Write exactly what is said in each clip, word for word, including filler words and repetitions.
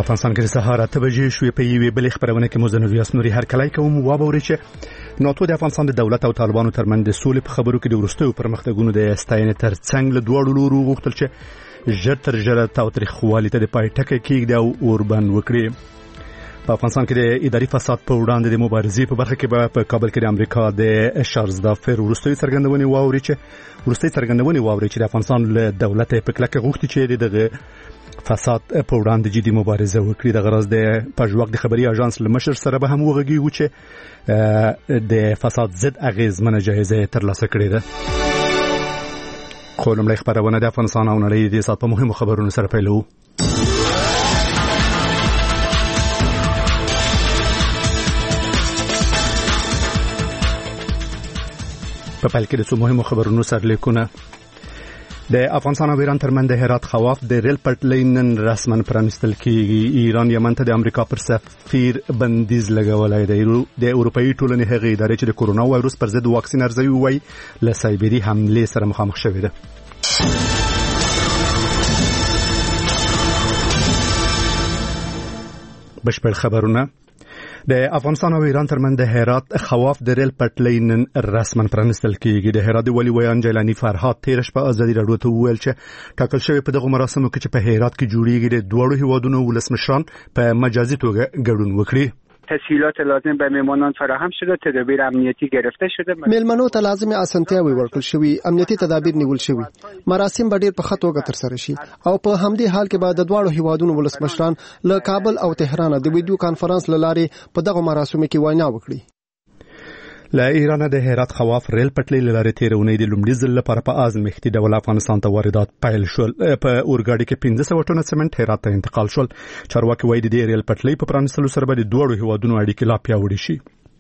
افغانستان کې سهار اته بجې شوې په یوې بلې خبرونه کې مزنوي اسنوري هر کله کوم وابوري چې ناتو د افغانستان د دولت او طالبانو ترمنځ د سولې په خبرو کې د ورستیو پرمختګونو د ستاینې ترڅنګ له دوه لورو غوښتل چې ژر تر ژره تاوتریخوالي ته د پای ټکی کېږدي او اوربند وکړي. په افغانستان کې د اداري فساد په وړاندې د مبارزې په برخه کې په کابل کې د امریکا د شارزدا فیر ورستیو څرګندونې واوري چې ورستیو څرګندونې واوري چې د افغانستان له دولت په کلکه غوښتي چې دغه فساد په وړاندې جدي مبارزه وکړي. د غرض د پژواک د خبري اژانس لمشر سره به هم وغږیږو چې د فساد ضد اغیزمنه جایزه ترلاسه کړې ده. خو لومړی خبرونه د افغانستان او نړۍ د سات په مهمو خبرونو سره پیلو. په پیل کې د څو مهمو خبرونو سرلیکونه. د افغانستان او ایران ترمنځ د هرات خواف د ریل پټلۍ نن رسماً پرانستل کیږي. ایران یمن ته د امریکا پر سفیر بندیز لګولای دی. د اروپאי ټولنې هغه ادارې چې د کورونا وایروس پر ضد واکسین ارزوي وای له سایبری حمله سره مخامخ شوې ده. بشپړ خبرونه. د افغانستان او ایران ترمنځ د هرات خواف د ریل پټلۍ نن رسماً پرانستل کیږي. د هرات ولی ویان جیلانی فرهاد تیرش په ازادي راډیو ته وویل چې ټاکل شوی په دغه مراسمو کې چې په هرات کې جوړیږي د دوه هیوادونو ولسمشران په مجازي توګه ګډون وکړي. تسهیلات لازم به مهمانان فراهم شده، تدابیر امنیتی گرفته شده. مهمانو ته لازم اسانتیاوي ورکړل شوی، امنیتی تدابیر نیول شوی. مراسم به ډیر په ښه توګه ترسره شي او په همدې حال کې به د دوه هیوادونو ولسمشران له کابل او تهران د ویډیو کانفرنس لارې په دغه مراسمو کې وینا وکړي. له ایران د هرات خواف ریل پټلۍ لارې تیرونې د لومړي ځل لپاره په ازمایښتي ډول افغانستان ته واردات پیل شول. په اورګاډي کې پنځه سوه ټنه سمنټ هرات ته انتقال شول. چارواکي وایي د ریل پټلۍ په پرانستلو سره به د دوه هیوادونو اړیکې لا پیاوړې شي.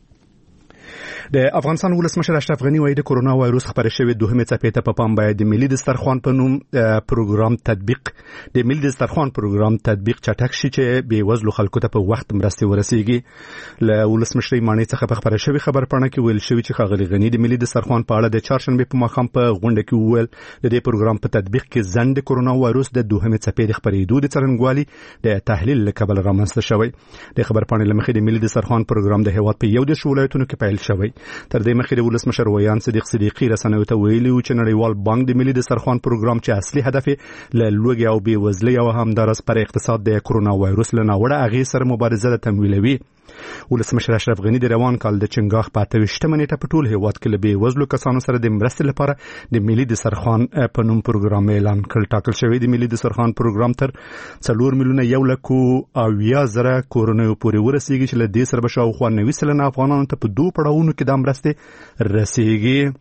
د افغانستان ولسمشر اشرف غنی وایي د کورونا وایروس خبره شوې دوهمه څپې ته په پام باید د ملي دسترخوان په نوم پروګرام تطبیق د ملي دسترخوان پروګرام تطبیق چټک شي چې بې وزلو خلکو ته په وخت مرستې ورسیږي. له ولسمشر مانی څخه په خبره شوې خبر پړنه کې ویل شوی چې ښاغلي غنی د ملي دسترخوان په اړه د چهارشنبه په ماښام په غونډه کې وویل د دې پروګرام په تطبیق کې ځند د کورونا وایروس د دوهمه څپې د خبرېدو د څرنګوالي د تحلیل لکبل رامنځته شوی. د خبر پړنې لمخې د ملي دسترخوان پروګرام د هیواد په یو د ولایتونو کې پیل شوی. تر دې مخکې د ولسمشر ویان صدیق صدیقی رسنیو ته ویلي و چې نړیوال بانک د ملي دسترخوان پروګرام چې اصلي هدف له لوږې او بې وزلۍ او همدارس پر اقتصاد د کورونا وایروس له ناوړه اغېز سره مبارزه تمویلوي. ولسمشر اشرف غنی د روان کال د چنګاښ په اته ویشتمه نیټه په ټول هیواد کې له بې وزلو کسانو سره د مرستې لپاره د ملي دسترخوان په نوم پروګرام اعلان کړ. ټاکل شوی د ملي دسترخوان پروګرام تر څلور میلیونه یو لک او اویا زره کورونو پورې ورسیږي چې له دې سره به شاوخوا نوي سلنه افغانانو ته په دوه پړاوونو کې د مرستې رسیږي.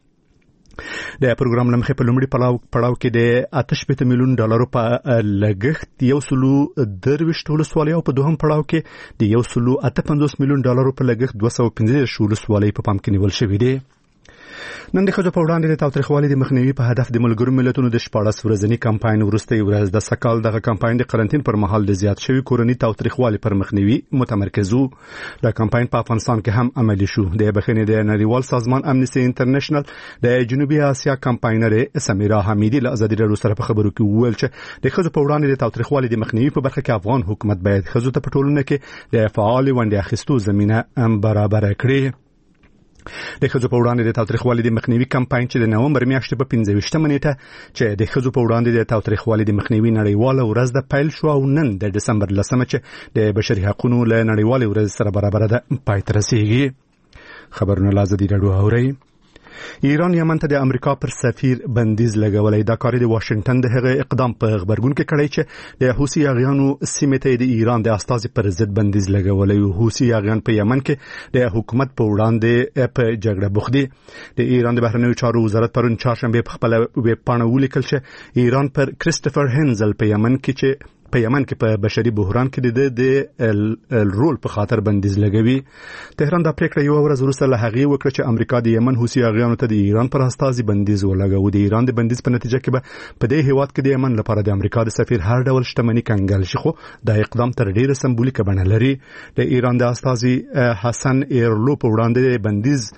د پروګرام لمخې په لومړي پړاو کې د اته شپېته میلیون ډالرو په لګښت یو سلو درویشت ولسوالۍ او په دوهم پړاو کې د یو سلو اته پنځوس میلیون ډالرو په لګښت دوه سوه پنځه دېرش ولسوالۍ په پام کې نیول شوي دي. نن د ښځو په وړاندې د تاوتریخوالي د مخنیوي په هدف د ملګرو ملتونو د شپاړس ورځني کمپاین وروستۍ ورځ د سکال دغه کمپاین د قرنټین پر مهال د زیات شوي کورني تاوتریخوالي پر مخنیوي متمرکز وو. دا کمپاین په افغانستان کې هم عملي شو. د بخښنې د نړیوال سازمان امنیستي انټرنیشنل د جنوبي اسیا کمپاینر سمیرا حمیدی له ازادي راډیو سره په خبرو کې وویل چې د ښځو په وړاندې د تاوتریخوالي د مخنیوي په برخه کې افغان حکومت باید ښځو ته په ټولنه کې د فعال ونډې اخیستو زمینه برابر کړي. د ښځو په وړاندې د تاوتریخوالي د مخنیوي کمپاین چې د نومبر میاشتې په پنځه ویشتمه نیټه چې د ښځو په وړاندې د تاوتریخوالي د مخنیوي نړیواله ورځ د پیل شو او نن د دسمبر لسمه چې د بشري حقوقو له نړیوالې ورځ سره برابر ده پای ته رسیږي. خبرونه له ازادي راډیو اورئ. ایران یمن ته د امریکا پر سفیر بندیز لګولای. دا کار د واشنگټن د هغه اقدام په خبرګون کې کړی چې د حوثي اغیانو سیمه ته د ایران د استازي پر ضد بندیز لګولای. حوثي اغیان په یمن کې د حکومت په وړاندې په جګړه بوخت دي. د ایران د بهرنیو چارو وزارت پرون چهارشنبه په خپل ویب پاڼه ولیکل چې ایران پر کریسټوفر هنزل په یمن کې چې په یمن کې په بشري بحران کې د رول په خاطر بندیز لګوي. تهران دا پریکړه یو ورځ وروسته له هغې وکړه چې امریکا د یمن حوثي اغیانو ته د ایران پر استازي بندیز ولګاوه. د ایران د بندیز په نتیجه کې به په دې هیواد کې د یمن لپاره د امریکا د سفیر هر ډول شتمنۍ کنګل شي. خو دا اقدام تر ډیره سمبولیکه بڼه لري. د ایران د استازي حسن ایرلو په وړاندې بندیز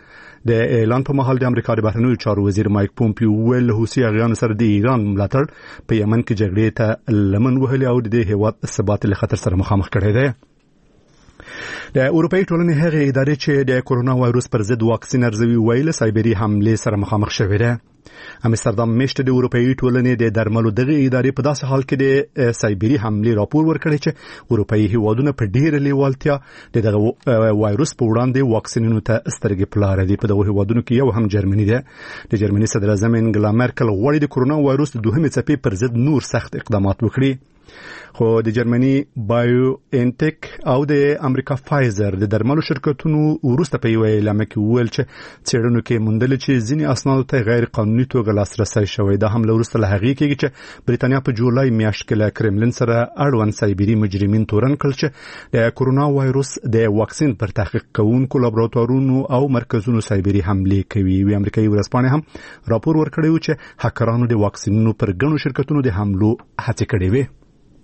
د اعلان په مهال د امریکا د بهرنیو چارو وزیر مایک پومپیو ویل حوثي اغیانو سره د ایران ملاتړ په یمن کې جګړې ته لمن وهلي او د هیواد ثبات له خطر سره مخامخ کړی دی. د اروپאי ټولنې هغه ادارې چې د کورونا وایروس پر ضد واکسین ارزوي ویل سایبری حمله سره مخامخ شوې ده. امستردام میشت د اروپאי ټولنې د درملو دغه ادارې په داسې حال کې د سایبری حمله راپور ورکړی چې اروپאי هیوادونه په ډیره لیوالتیا د دغه وایروس په وړاندې واکسینونو ته سترګې پلار دي. په دغه هیوادونو کې یو هم جرمني ده. د جرمني صدر اعظم انګلا مارکل غواړي د کورونا وایروس د دوهمې څپې پر ضد نور سخت اقدامات وکړي. خو د جرمني بایو انټیک او د امریکا فایزر د درملو شرکتونو ورسته په یو اعلان کې ویل چې څېړنو کې موندل چې ځینې اسنادو ته غیر قانوني توګه لاسرسي شوی. دا هم ورسته له هغې کېږي چې بریتانیا په جولای میاشت کې له کرملین سره اړوند سایبری مجرمین تورن کړل چې د کورونا وایروس د واکسین پر تحقیق کوونکو لابراتوارونو او مرکزونو سایبری حمله کوي. وی امریکایي ورځپاڼې هم راپور ورکړی و چې هکرانو د واکسینونو پر ګڼو شرکتونو د حملو هڅې کړې وې.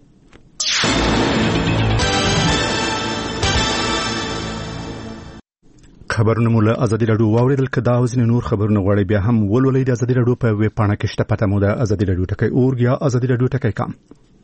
خبرونه مو له ازادي راډیو واوریدل. که دا اوس نور خبرونه غواړئ بیا هم ولولئ د ازادي راډیو په ویب پاڼه کې شته. پته مو د ازادي راډیو ټکی اورګ یا ازادي راډیو ټکی کام.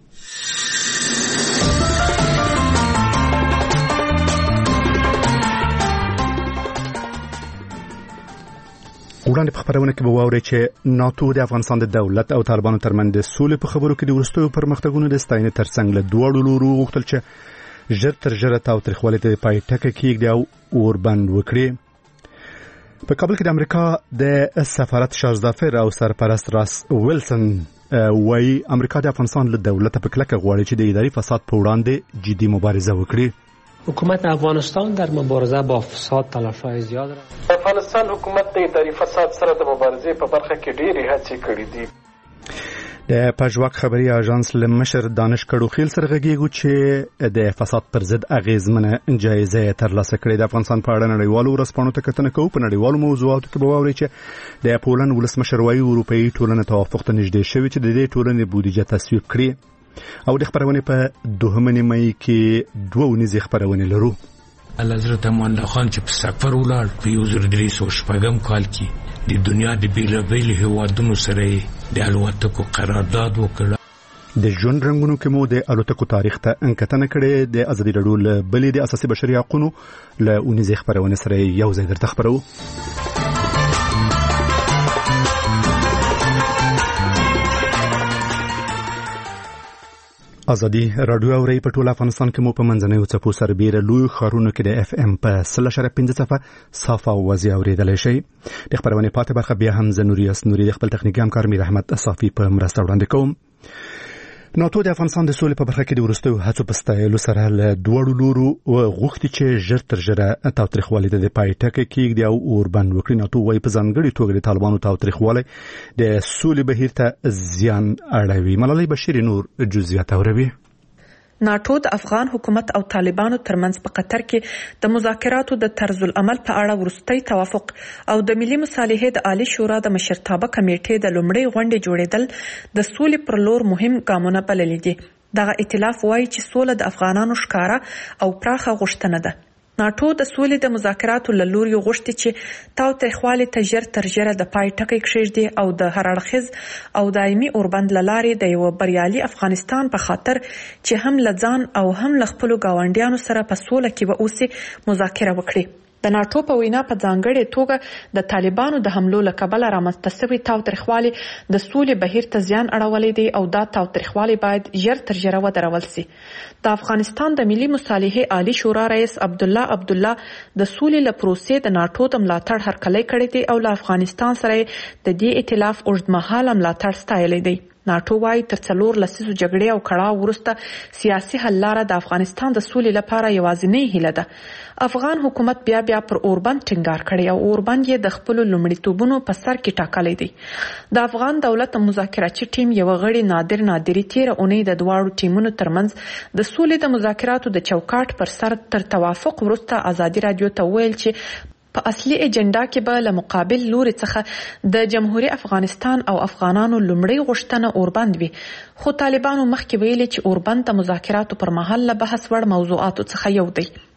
وړاندې په خبرونه کې به واورئ چې ناتو د افغانستان د دولت او طالبانو ترمنځ د سولې په خبرو کې د وروستیو پرمختګونو د ستاینې ترڅنګ له دواړو لورو غوښتل چې ژر تر ژره تاوتریخوالي ته پای ټکی کېږدي او اوربند وکړي. په کابل کې د امریکا د سفارت شارزافر او سرپرست راس ویلسن وايي امریکا د افغانستان له دولت په کلکه غواړي چې د اداري فساد په وړاندې جدي مبارزه وکړي. حکومت افغانستان در مبارزه با فساد تلاش‌های زیاد را افغانستان حکومت د اداري فساد سره د مبارزې په برخه کې ډېرې هڅې کړې دي. د پژواک خبري اژانس لمشر دانش کړو خیل سره غږیږي چې د فساد پر ضد اغیزمنه جایزه ترلاسه کړې. د افغانستان په اړه نړیوالو ورځپاڼو ته کتنه کوو. په نړیوالو موضوعاتو کې به واورئ چې د پولند ولسمشر وايي اروپאי ټولنه توافق ته نږدې شوې چې د دې ټولنې بودیجه تصویب کړي. او د خبرونه په دوهمه نیمه کې دوه ونیزې خبرونه لرو. حضرت امان الله خان چې په سفر ولاړ په یو زر درې سوه شپږم کال کې د دنیا د بیلابیلو هیوادونو سره د الوتکو قرارداد وکړ. د ژوند رنګونو کې مو د الوتکو تاریخ ته انکتنه کړې. د ازادي راډیو له بلې د اساسي بشري حقوقو له اونیزې خبرونه سره یو ځای درته خبرو. ازادي راډیو اوري په ټول افغانستان کې مو په منځنوي څپو سربېره لوی ښارونو کې د اف ام په سل اشاریه پنځه صفه صافه اوازې اورېدلی شئ. د خبرونې پاتې برخه بیا هم زه نوري اسنوري د خپل تخنیکي همکار میر احمد صافي په مرسته وړاندې کوم. ناتو د افغانستان د سولې په برخه کې د وروستیو هڅو په ستایلو سره له دواړو لورو غوښتي چې ژر تر ژره تاوتریخوالي ته د پای ټکی کېږدي او اوربند وکړي. ناتو وايي په ځانګړي توګه د طالبانو تاوتریخوالی د سولې بهیر ته زیان اړوي. ملالۍ بشیر نور جزئیات اوروي. ناتو د افغان حکومت او طالبانو ترمنځ په قطر کې د مذاکراتو د طرز العمل په اړه وروستي توافق او د ملي مصالحې د عالی شورا د مشرتابه کمیټې د لومړۍ غونډې جوړېدل د سولې پر لور مهم ګامونه بللي دي. دغه ائتلاف وایي چې سوله د افغانانو ښکارا او پراخه غوښتنه ده. ناتو د سولې د مذاکراتو له لوري غوښتي چې تاوتریخوالي ته ژر تر ژره د پای ټکی کېږدي او د هر اړخیز او دایمي اوربند له لارې د یو بریالي افغانستان په خاطر چې هم له ځان او هم له خپلو ګاونډیانو سره په سوله کې به اوسي مذاکره وکړي. د ناتو په وینا په ځانګړې توګه د طالبانو د حملو له کبله رامنځته شوی تاوتریخوالي د سولې بهیر ته زیان اړولی دی او دا تاوتریخوالي باید ژر تر ژره ودرول سي. د افغانستان د ملي مصالحې عالی شورا رئیس عبدالله عبدالله د سولې له پروسې د ناتو د ملاتړ هرکلی کړی دی او له افغانستان سره د دې ائتلاف اوږدمهاله ملاتړ ستایلی دی. ناتو وايي تر څلور لسیزو جګړې او کړاو وروسته سیاسي حل لاره د افغانستان د سولې لپاره یوازینۍ هیله ده. افغان حکومت بیا بیا پر اوربند ټینګار کړی او اوربند یې د خپل لومړیتوبونو په سر کې ټاکلی دی. د افغان دولت مذاکراتي ټیم یو غړي نادر نادری تیر اونۍ د دواړو ټیمونو ترمنځ د سولې د مذاکراتو د چوکاټ پر سر تر توافق وروسته ازادي راډیو ته ویل چې په اصلي اجنډا کې به له مقابل لوري څخه د جمهوریت افغانستان او افغانانو لومړی غوښتنه اوربند وي. خو طالبانو مخکې ویلي چې اوربند د مذاکراتو پر مهال له بحث وړ موضوعاتو څخه یو دی.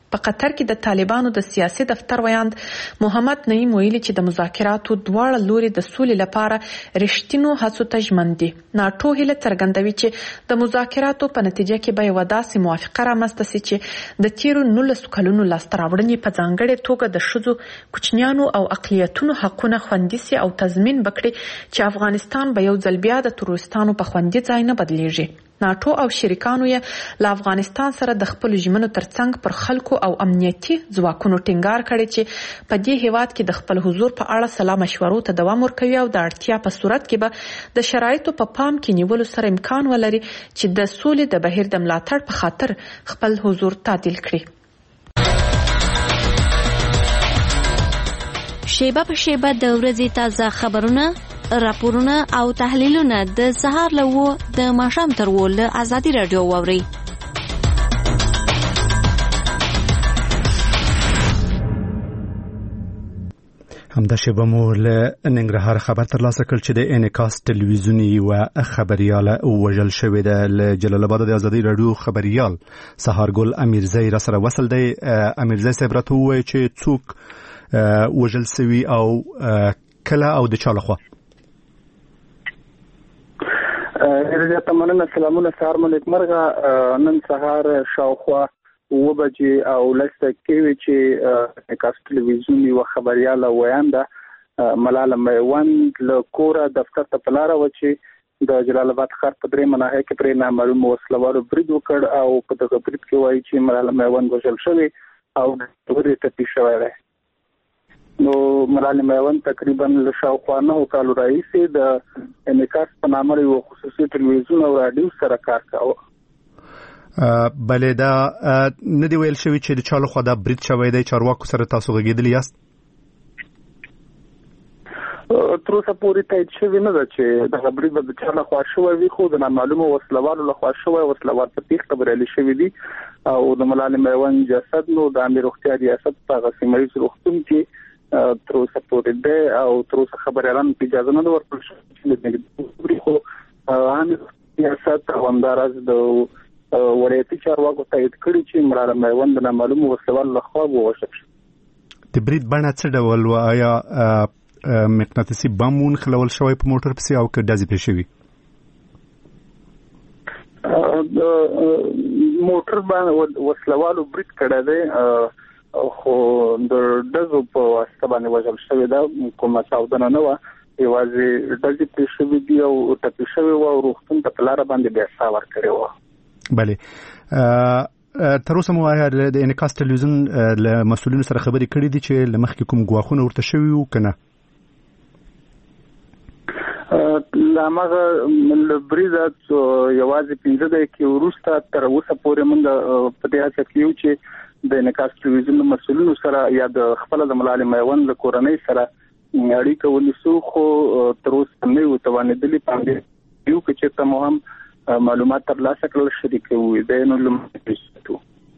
په قطر کې د طالبانو د سیاسي دفتر ویاند محمد نعیم ویلي چې د مذاکراتو دواړه لوري د سولې لپاره رښتینو هڅو ته ژمن دي. ناټو هیله څرګندوي چې د مذاکراتو په نتیجه کې به یوه داسې موافقه رامنځته سي چې د تیرو نولسو کلونو لاسته راوړنې په ځانګړې توګه د ښځو، کوچنیانو او اقلیتونو حقونه خوندي سي او تضمین وکړي چې افغانستان به یو ځل بیا د تروریستانو په خوندي ځای نه بدلیږي. ناټو او شریکانو یې له افغانستان سره د خپل ژمنو ترڅنګ پر خلکو او امنیتي ځواکونو ټینګار کړی چې په دې هیواد کې د خپل حضور په اړه سلا مشورو ته دوام ورکوي او د اړتیا په صورت کې به د شرایطو په پام کې نیولو سره امکان ولري چې د سولې د بهیر د ملاتړ په خاطر خپل حضور تعدیل کړي. شیبه په شیبه د ورځې تازه خبرونه، راپورونه او تحلیلونه د سهار له وو د ماښام تر وو له ازادي رادیو واوري. همدا شیبه مو له ننګرهار خبر ترلاسه کړ چې د انعکاس ټلویزیوني و خبرياله وژل شوې ده. له جلال آباد د ازادي رادیو خبريال سهارګل امیرزی را سره وصل دی. امیرزی صاحب راته ووایي چې څوک وژل شوي او کله او د چا لخوا؟ ډېر مننه. سلامونه، سهار مو نیکمرغه. نن سهار شاوخوا اوه بجې او لس دقیقې وې چې انعکاس ټلویزیون یوه خبریاله ویانده ملاله میوند له کوره دفتر ته په لاره وه چې د جلال آباد ښار په درېیمه ناحیه کې پرې نامعلومو وسلوالو برید وکړ او په دغه برید کې وایي چې ملاله میوند وژل شوې او ډېر ټپي شوی دی. نو ملاله میوند تقریبا له شاوخوا نهو کالو راهیسې د انعکاس په نامه یو خصوصي ټلویزیون او راډیو سره کار کاوه. بلې دا نه دی ویل شوي چې د چا لخوا دا برید شوی دی؟ چارواکو سره تاسو غږېدلي یاست؟ تر اوسه پورې تایید شوي نه ده چې دغه برید به د چا لخوا شوی وي، خو د نامعلومو وسلوالو لخوا شوی. وسلوال په تیښته بریالي شوي دي او د ملاله میوند جسد نو د عامې روغتیا ریاست په هغه سیمه ییز روغتون کې تر اوسه پورې دی او تر اوسه خبریالانو ته اجازه نه ده ورکړل شوې چې خو عامې ریاست او همداراز د ولایتي چارواکو تایید کړي چې ملاله میوند د نامعلومو وسلوالو لخوا ووژل شو. د برید بڼه څه ډول وه؟ آیا مقناطیسي بم ونښلول شوی په موټر پسې او که ډزې پرې شوي؟ د موټر باندې وسلوالو برید کړی دی خو د ډزو په واسطه باندې وژل شوی ده. کومه چاودنه نه وه، یوازې ډزې پرې شوي دي او ټپي شوی وه او روغتون ته په لاره باندې بیا ساه ورکړې وه. بله، تر اوسه مو آیا د انعکاس ټلویزیون له مسؤلینو سره خبرې کړې دي چې له مخکې کوم ګواښونه ورته شوي وو که نه؟ له هماغه له بریده یوازې پنځه دقیقې وروسته تر اوسه پورې موږ په دې هڅه کې یو چې د انعکاس ټلویزیون مسؤلینو سره یا د خپله د ملاله میوند له کورنۍ سره اړیکه ونیسو، خو تر اوسه نه یو توانېدلي. په همدې یو که چېرته مو هم معلومات ترلاسه کړل شریکوي دی نو لومړی.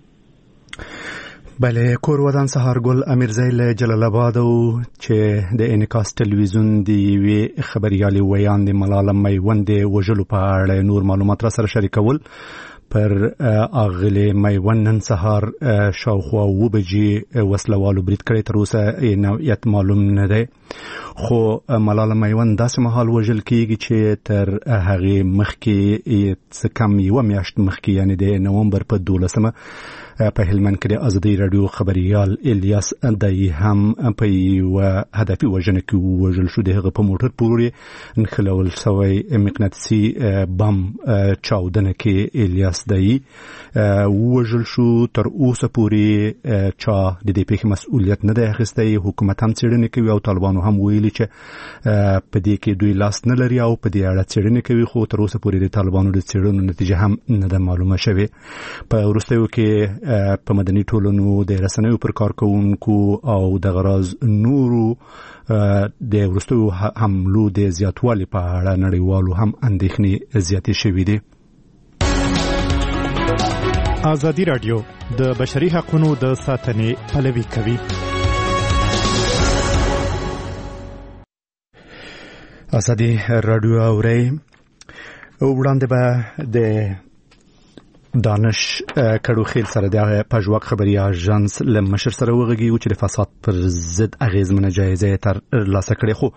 بله، کور ودان سهارګل امیرزی له جلال آباد چې د انعکاس ټلویزیون د یوې خبریالې ویاندې ملاله میوند د وژلو په اړه نور معلومات را سره شریکول. پر اغلی میوند نن سهار شاوخوا اوه بجې وسلوالو برید کړی. تر اوسه نوعیت معلوم نه دی، خو ملاله میوند داسې مهال وژل کیږي چې تر هغې مخکې څه کم یوه میاشت مخکې یعنې د نومبر په دولسمه په هلمند کې د ازادي رادیو خبریال الیاس دای هم په یوه هدفي وژنه کې ووژل شو. د هغه په موټر پورې نښلول شوی مقناطیسي بم چاودنه کې الیاس دای ووژل شو. تر اوسه پورې چا د دې پیښې مسؤلیت نه دی اخیستی. حکومت هم څېړنې کوي او طالبانو هم ویلي چې په دې کې دوی لاس نه لري او په دې اړه څېړنې کوي، خو تر اوسه پورې د طالبانو د څېړنو نتیجه هم نه ده معلومه شوې. په وروستیو کې په مدني ټولنو د رسنیو پر کارکوونکو او د غراز نورو د وروستیو حملو د زیاتوالي په اړه نړیوالو هم اندېښنې زیاتې شوې دي. ازادي رادیو د بشري حقوقو د ساتنې پلوي کوي. ازادي رادیو اوري وړاندې به د دانش کډو خیل سره د پژواک خبري اژانس لمشر سره وغږی او چې د فساد پر ضد اغیزمنه جایزه تر لاسه کړې خو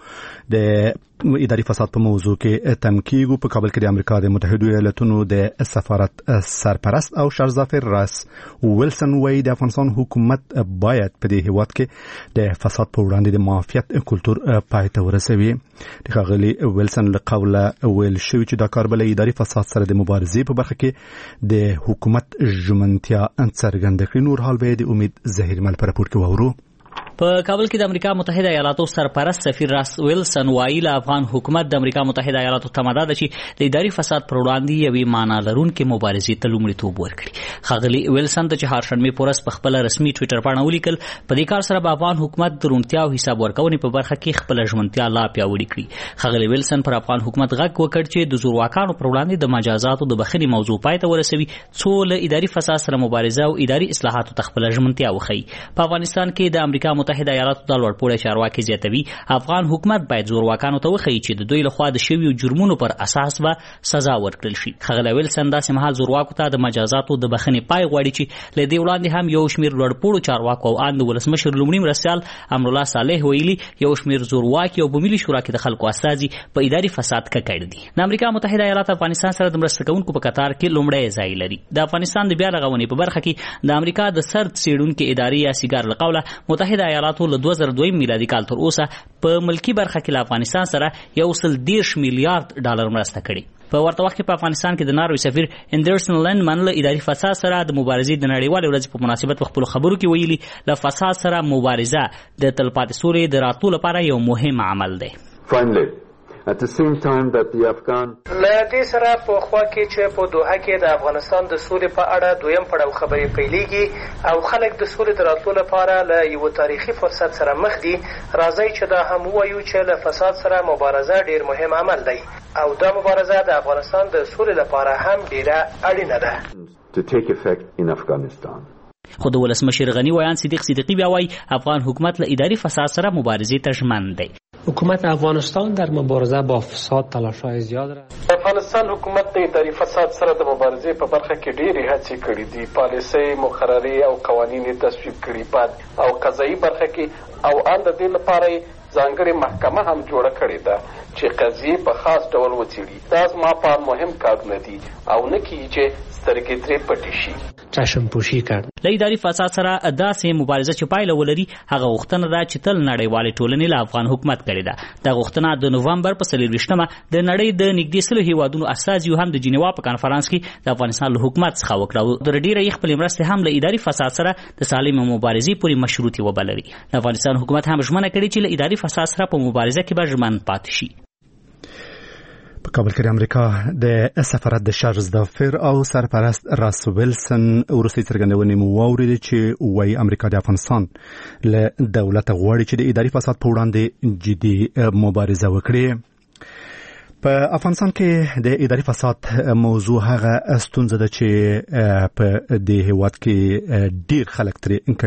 د اداري فساد په موضوع کې تمکیګو په کابل کې د امریکا د متحده ایالاتونو د سفارت سرپرست او شرزافر راس ویلسن وای د افغانستان حکومت باید په دې هیواد کې د فساد په وړاندې د معافیت کلتور پای ته ورسوي. د ښاغلي ویلسن له قوله ویل شوی چې دا کار بل اداري فساد سره د مبارزې په برخه کې د حکومت ژمنتیا څرګنده کړي. نور حال به د امید ظهیر مل پر راپور کې وورو. په کابل کې د امریکا متحده ایالاتو سرپرست سفیر راس ویلسن وایي افغان حکومت د امریکا متحده ایالاتو تماده ده چې د اداري فساد پر وړاندې یوې معنا لرونکې مبارزې ته لومړیتوب ورکړي. ښاغلي ویلسن د چهارشنبې په ورځ په خپل رسمي ټویټر باندې ولیکل په دې کار سره به افغان حکومت د روڼتیا او حساب ورکونې په برخه کې خپل ژمنتیا لا پیاوړې کړي. ښاغلي ویلسن پر افغان حکومت غږ وکړ چې د زورواکانو پر وړاندې د مجازاتو د بخښنې موضوع پای ته ورسوي څو له اداري فساد سره مبارزه او اداري اصلاحاتو ته خپل ژمنتیا وښيي. په افغانستان کې د امریکا متحده ایالاتو ورپوړی چارواکي زیاتوي افغان حکومت باید زورواکانو ته وښيي چې د دوی لخوا د شویو جرمونو پر اساس به سزا ورکړل شي. ښاغلی ویلسن داسې مهال زورواکو ته د مجازاتو د بخښنې پای غواړي چې له دې وړاندې هم یو شمېر لوړپوړو چارواکو او ان د ولسمشر لومړي مرستیال امرالله صالح ویلي یو شمېر زورواکي او په ملي شورا کې د خلکو استازي په اداري فساد ککړ دي. د امریکا متحده ایالات افغانستان سره د مرسته کوونکو په قطار کې لومړی ځای لري. د افغانستان د بیا رغونې په برخه کې د امریکا د سرد څېړونکي ادارې یا سیګار له قوله متحده ایالاتو له دوه زره دویم میلادي کال تر اوسه په ملکی برخه کې له افغانستان سره یو سل دېرش میلیارډ ډالر مرسته کړې. په ورته وخت کې په افغانستان کې د ناروې سفیر اندرسن لندمن له اداري فساد سره د مبارزې د نړیوالې ورځې په مناسبت په خپلو خبرو کې ویلي له فساد سره مبارزه د تلپاتې سولې د راتلو لپاره یو مهم عمل دی. Finally, at the same time that the Afghan له دې سره په خوا کې چې په دوحه کې د افغانستان د سولې په اړه دویم پړاو خبرې پیلېږي او خلک د سولې د راتلو لپاره له یو تاریخي فرصت سره مخ دي، راځئ چې دا هم ووایو چې له فساد سره مبارزه ډیر مهم عمل دی او دا مبارزه د افغانستان د سولې لپاره هم ډیره اړینه ده. to take effect in Afghanistan. خو د ولسمشر غنی ویان صدیق صدیقی بیا وایي افغان حکومت له اداري فساد سره مبارزې ته ژمن دی. حکومت افغانستان در مبارزه با فساد تلاش‌های زیاد را افغانستان حکومت د اداري فساد سره د مبارزې په برخه کې ډېرې هڅې کړې دي. پالیسۍ، مقررې او قوانین یې تصویب کړي. په او قضایي برخه کې او ان د دې لپاره ځانګړې محکمه هم جوړه کړې ده چې قضیې په خاص ډول وڅېړي. دا زما په مهم کارونه دي او نه کیږي چې سترګې ترې پټې شي. چشم پوشی کرد. له اداري فساد سره داسې مبارزه چې پایله ولري هغه غوښتنه ده چې تل نړیوالې ټولنې له افغان حکومت کړې ده. دا غوښتنه د نومبر په څلېرویشتمه د نړۍ د نږدې سلو هیوادونو استازیو هم د جنیوا په کنفرانس کې د افغانستان له حکومت څخه وکړه او د ډېرې یې خپلې مرستې هم له اداري فساد سره د سالمې مبارزې پورې مشروطې وبلري. د افغانستان حکومت هم ژمنه کړې چې له اداري فساد سره په مبارزه کې به ژمن پاتې شي. په کابل کې د امریکا د سفارت د شرزافر او سرپرست راس ویلسن وروستۍ څرګندونې مو واورېدې چې وایي امریکا د افغانستان له دولت غواړي چې د اداري فساد په وړاندې جدي مبارزه وکړي. په افغانستان کې د اداري فساد موضوع هغه ستونزه ده چې په دې هیواد کې ډیر خلک ترې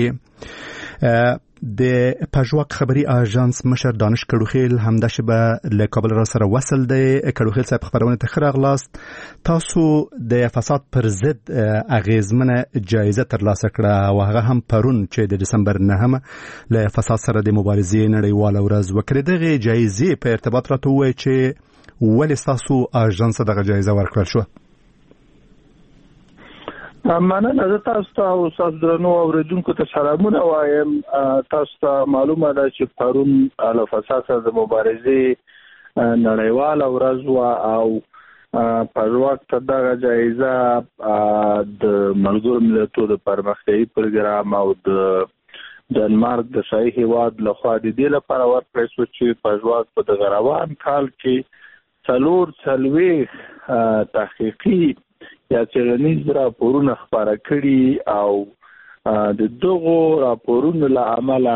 کړيږي. د پژواک خبري اژانس مشر دانش کډوخیل همدا شبه له کابل را سره وصل دی. کډوخیل صاحب خبرونه ته خراغلاست. تاسو د فساد پر ضد اغیزمنه جایزه ترلاسه کړه او هغه هم پرون چې د دسمبر نهمه له فساد سره د مبارزې نړیواله ورځ وکړه. دغه جایزې په ارتباط راته وایي چې ولې تاسو اژانس دغه جایزه ورکړل شو؟ مننه. زه تاسو ته او تاسو درنو اوریدونکو ته سلامونه وایم. تاسو ته معلومه ده چې پرون له فساد سره د مبارزې نړیواله ورځ وه او پژواک ته دغه جایزه د ملګرو ملتونو د پرمختیایي پروګرام او د ډنمارک د شاهي هیواد لخوا د دې لپاره ورکړل شو چې پژواک په دغه روان کال کې څلور څلوېښت تحقیقي یا څېړنیز راپورونه خپاره کړي او د دغو راپورونو له امله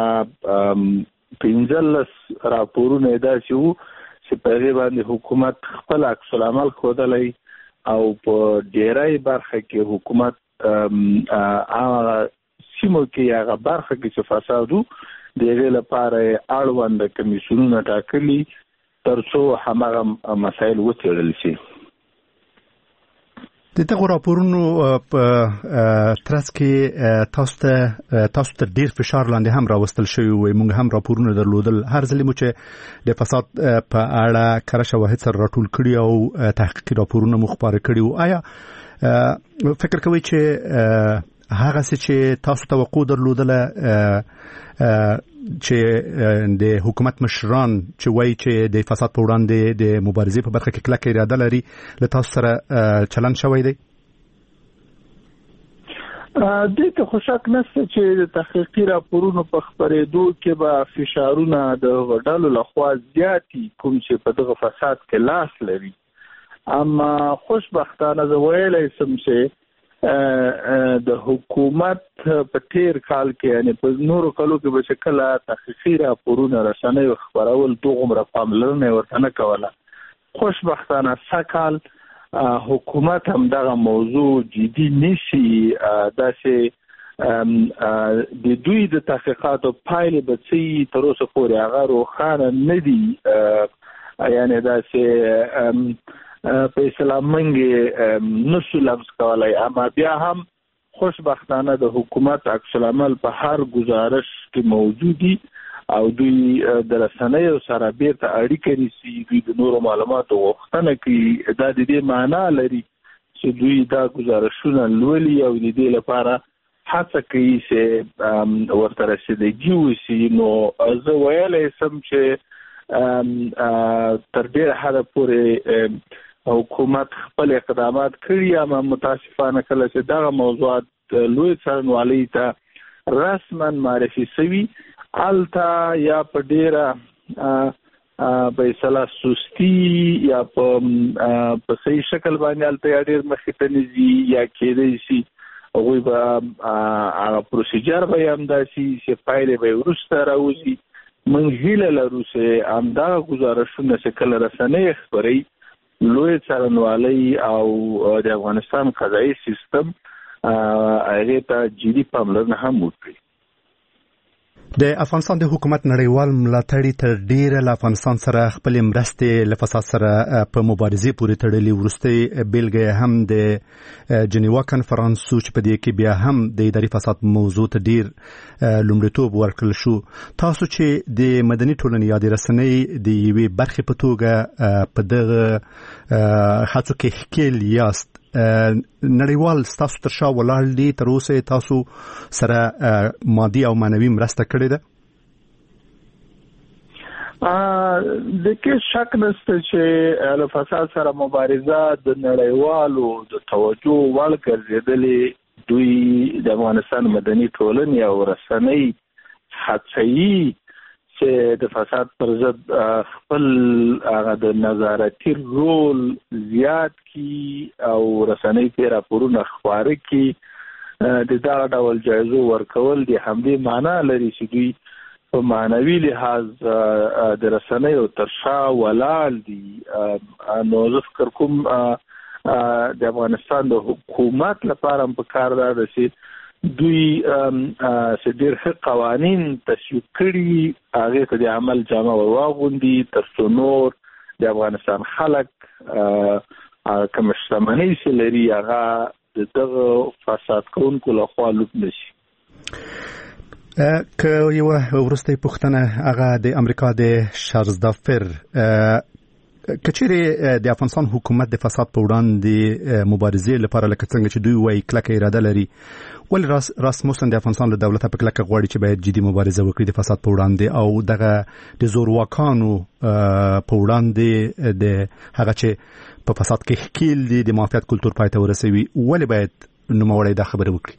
پنځلس راپورونه داسې وو چې په هغې باندې حکومت خپل عکس العمل ښودلی او په ډېری برخه کې حکومت هغه سیمو کې هغه برخه کې چې فساد و د هغې لپاره اړونده کمیسیونونه ټاکلي تر څو هماغه مسایل وڅېړل شي. د دغه راپورونو په ترڅ کې تاسو ته تاسو ته ډیر فشار لاندې هم راوستل شوی وي. موږ هم راپورونه درلودل. هر ځل مو چې د فساد په اړه کره شواهد سره راټول کړي او تحقیقي راپورونه مو خپاره کړي وو، آیا فکر کوئ چې هغه څه چې تاسو توقع درلودله چې د حکومت مشران چې وایي چې د فساد په وړاندې د مبارزې په برخه کې کلکه اراده لري له تاسو سره چلند شوی دی؟ دې ته خو شک نشته چې د تحقیقي راپورونو په خپرېدو کې به فشارونه د غډالو لخوا زیاتی کوم چې په دغه فساد کې لاس لري. اما خوشبختانه زه ویلی سم چې د حکومت په تیر کال کې یعنی په نورو کالو کې به چې کله تحقیقي راپورونه رسنیو خپرول دوغومره پاملرنه ورته نه کوله. خوشبختانه سږ حکومت هم دغه موضوع جدي نیسي. داسې د دوی د تحقیقاتو پایلې به څه تر اوسه پورې هغه روښانه نه دي. یعنی داسې په اسلام منګي نشو لمس کولای. اما بیا هم خوشبختانه د حکومت عکس العمل په هر گزارش کې موجود دي او دوی د رسنیو سره بیرته اړیکه نیسي. دوی د نورو معلوماتو غوښتنه کوي. دا د دې معنا لري چې دوی دا گزارشونه لولي او د دې لپاره هڅه کوي چې ورته رسیدګي وشي. نو زه ویلی سم چې تر ډېره حده پورې حکومت خپل اقدامات کړي، اما متاسفانه کله چې دغه موضوعات لوی څارنوالۍ ته رسما معرفي شوي الته یا په ډېره په اصطلاح سستی یا په صحیح شکل باندې الته یا ډېر مخې ته نه ځي یا کېدای شي هغوی به هغه پروسیجر به یې همداسې چې پایلې به یې وروسته راوځي. موږ هیله لرو چې همدغه ګزارشونه چې کله رسنۍ خپروي لوی څارنوالۍ او د افغانستان قضایي سیستم هغې ته جدي پاملرنه هم وکړي. د افغانستان د حکومت نړیوال ملاتړي تر ډیره له افغانستان سره خپل مرستې له فساد سره په مبارزې پورې تړلې. وروستۍ بیلګه هم د جنیوا کنفرانس چې په دې کې بیا هم د اداري فساد موضوع ته ډیر لومړیتوب ورکړل شو. تاسو چې د مدني ټولنې یا د رسنۍ د یوې برخې په توګه په دغه هڅو کې ښکېل یاست، نړیوال ستاسو تر شا ولاړ دي، تر اوسه تاسو سره مادي او معنوي مرسته کړې ده؟ د کې شک نشته چې له فساد سره مبارزه د نړیوالو د توجه وړ ګرځېدلې. دوی د افغانستان مدني ټولنې او رسنۍ هڅوي چې د فساد پر ضد خپل هغه د نظارتي رول زیات کی او رسنۍ کې راپورونه خپاره کی. د دغه ډول جایزو ورکول د همدې معنا لري چې دوی په معنوي لحاظ د رسنیو تر شا ولاړ دي. نو زه فکر کوم د افغانستان د حکومت لپاره هم پکار ده چې دوی چې ډېر ښه قوانین تصویب کړي هغې ته د عمل جامه ور واغوندي تر څو نور د افغانستان خلک کومه شتمنۍ چې لري هغه د دغه فساد کوونکو لخوا لوټ نه شي. که یوه وروستۍ پوښتنه هغه د امریکا د شارزدافر کچېرې د افغانستان حکومت د فساد په وړاندې مبارزې لپاره لکه څنګه چې دوی وایي کلکه اراده لري، ولې راسموسن د افغانستان له دولته په کلکه غواړي چې باید جدي مبارزه وکړي د فساد په وړاندې او دغه د زورواکانو په وړاندې د هغه چې په فساد کې ښکیل دي د مافیات کلتور پای ته ورسوي، ولې باید نوموړی دا خبره وکړي؟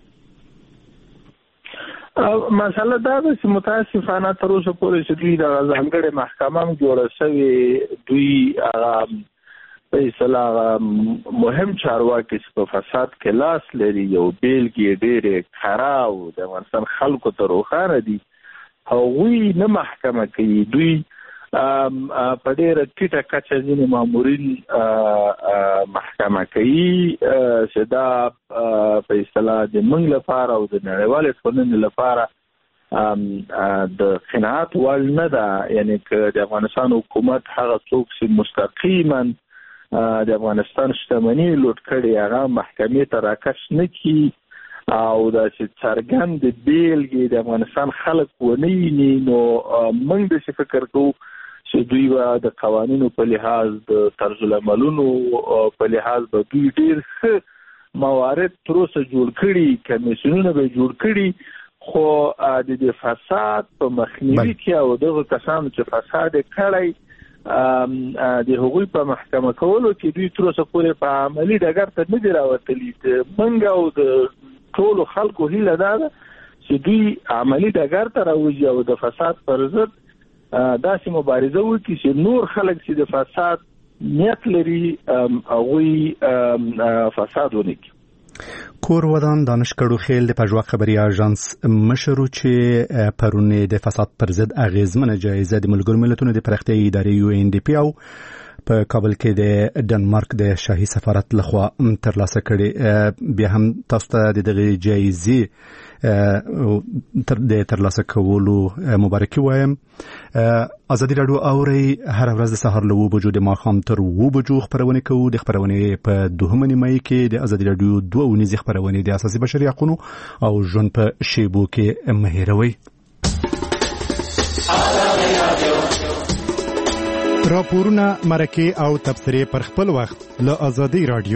مسله دا ده چې متاسفانه تر اوسه پورې چې دوی د ځانګړې محکمه هم جوړه شوې، دوی هغه په اصطلاح مهم چارواکي چې په فساد کې لاس لري یو بیلګې ډېرې ښکاره او د افغانستان خلکو ته روښانه دي، هغوی نه محکمه کوي. دوی په ډېره ټیټه کچه ځینې مامورین محکمه کوي چې دا په اصطلاح د موږ لپاره او د نړیوالې ټولنې لپاره د قناعت وړ نه ده. یعنې که د افغانستان حکومت هغه څوک چې مستقیما د افغانستان شتمنۍ لوټ کړي هغه محکمې ته راکش نه کی او دا چې څرګند بیلګې د افغانستان خلک ونه ویني نو موږ د فکر کوو چې دوی به د قوانینو په لحاظ د طرز العملونو په لحاظ به دوی ډېر ښه موارد تر اوسه جوړ کړي کمیسیونونه به جوړ کړي خو د دې فساد په مخنیوي کې او دغه کسانو چې فساد کړی د هغوی په محکمه کولو کې دوی تر اوسه پورې په عملي ډګر ته نه دي راوتلي. موږ او د ټولو خلکو هیله دا ده چې دوی عملي ډګر ته راوځي او د فساد پر ضد داسې مبارزه وکړي چې نور خلک چې د فساد نیت لري هغوی فساد ونه کړي. کور ودان دانشکړو خیل د پژوا خبري اژانس مشرو چې پرونه د فساد پر ضد اغیزمنه جایزه د ملګرو ملتونو د پرختي ادارې یو ان ډي پی او په کابل کې د ډنمارک د شاهي سفارت لخوا ترلاسه کړي. بیا هم تاسو ته د دغه جایزې تر د ترلاسه کولو مبارکي وایم. ازادي رادیو اوري هر ورځ د سهار له وو بجو د ماښام تر وو بجو خبرونه کوو. د خبرونه په دوهمه نیمه کې د ازادي رادیو دوه ونیزه خبرونه د اساسي بشري حقوقو او ژوند په شیبو کې مهیروي. راپورونه مرکه او تبصره پر خپل وخت له ازادي رادیو.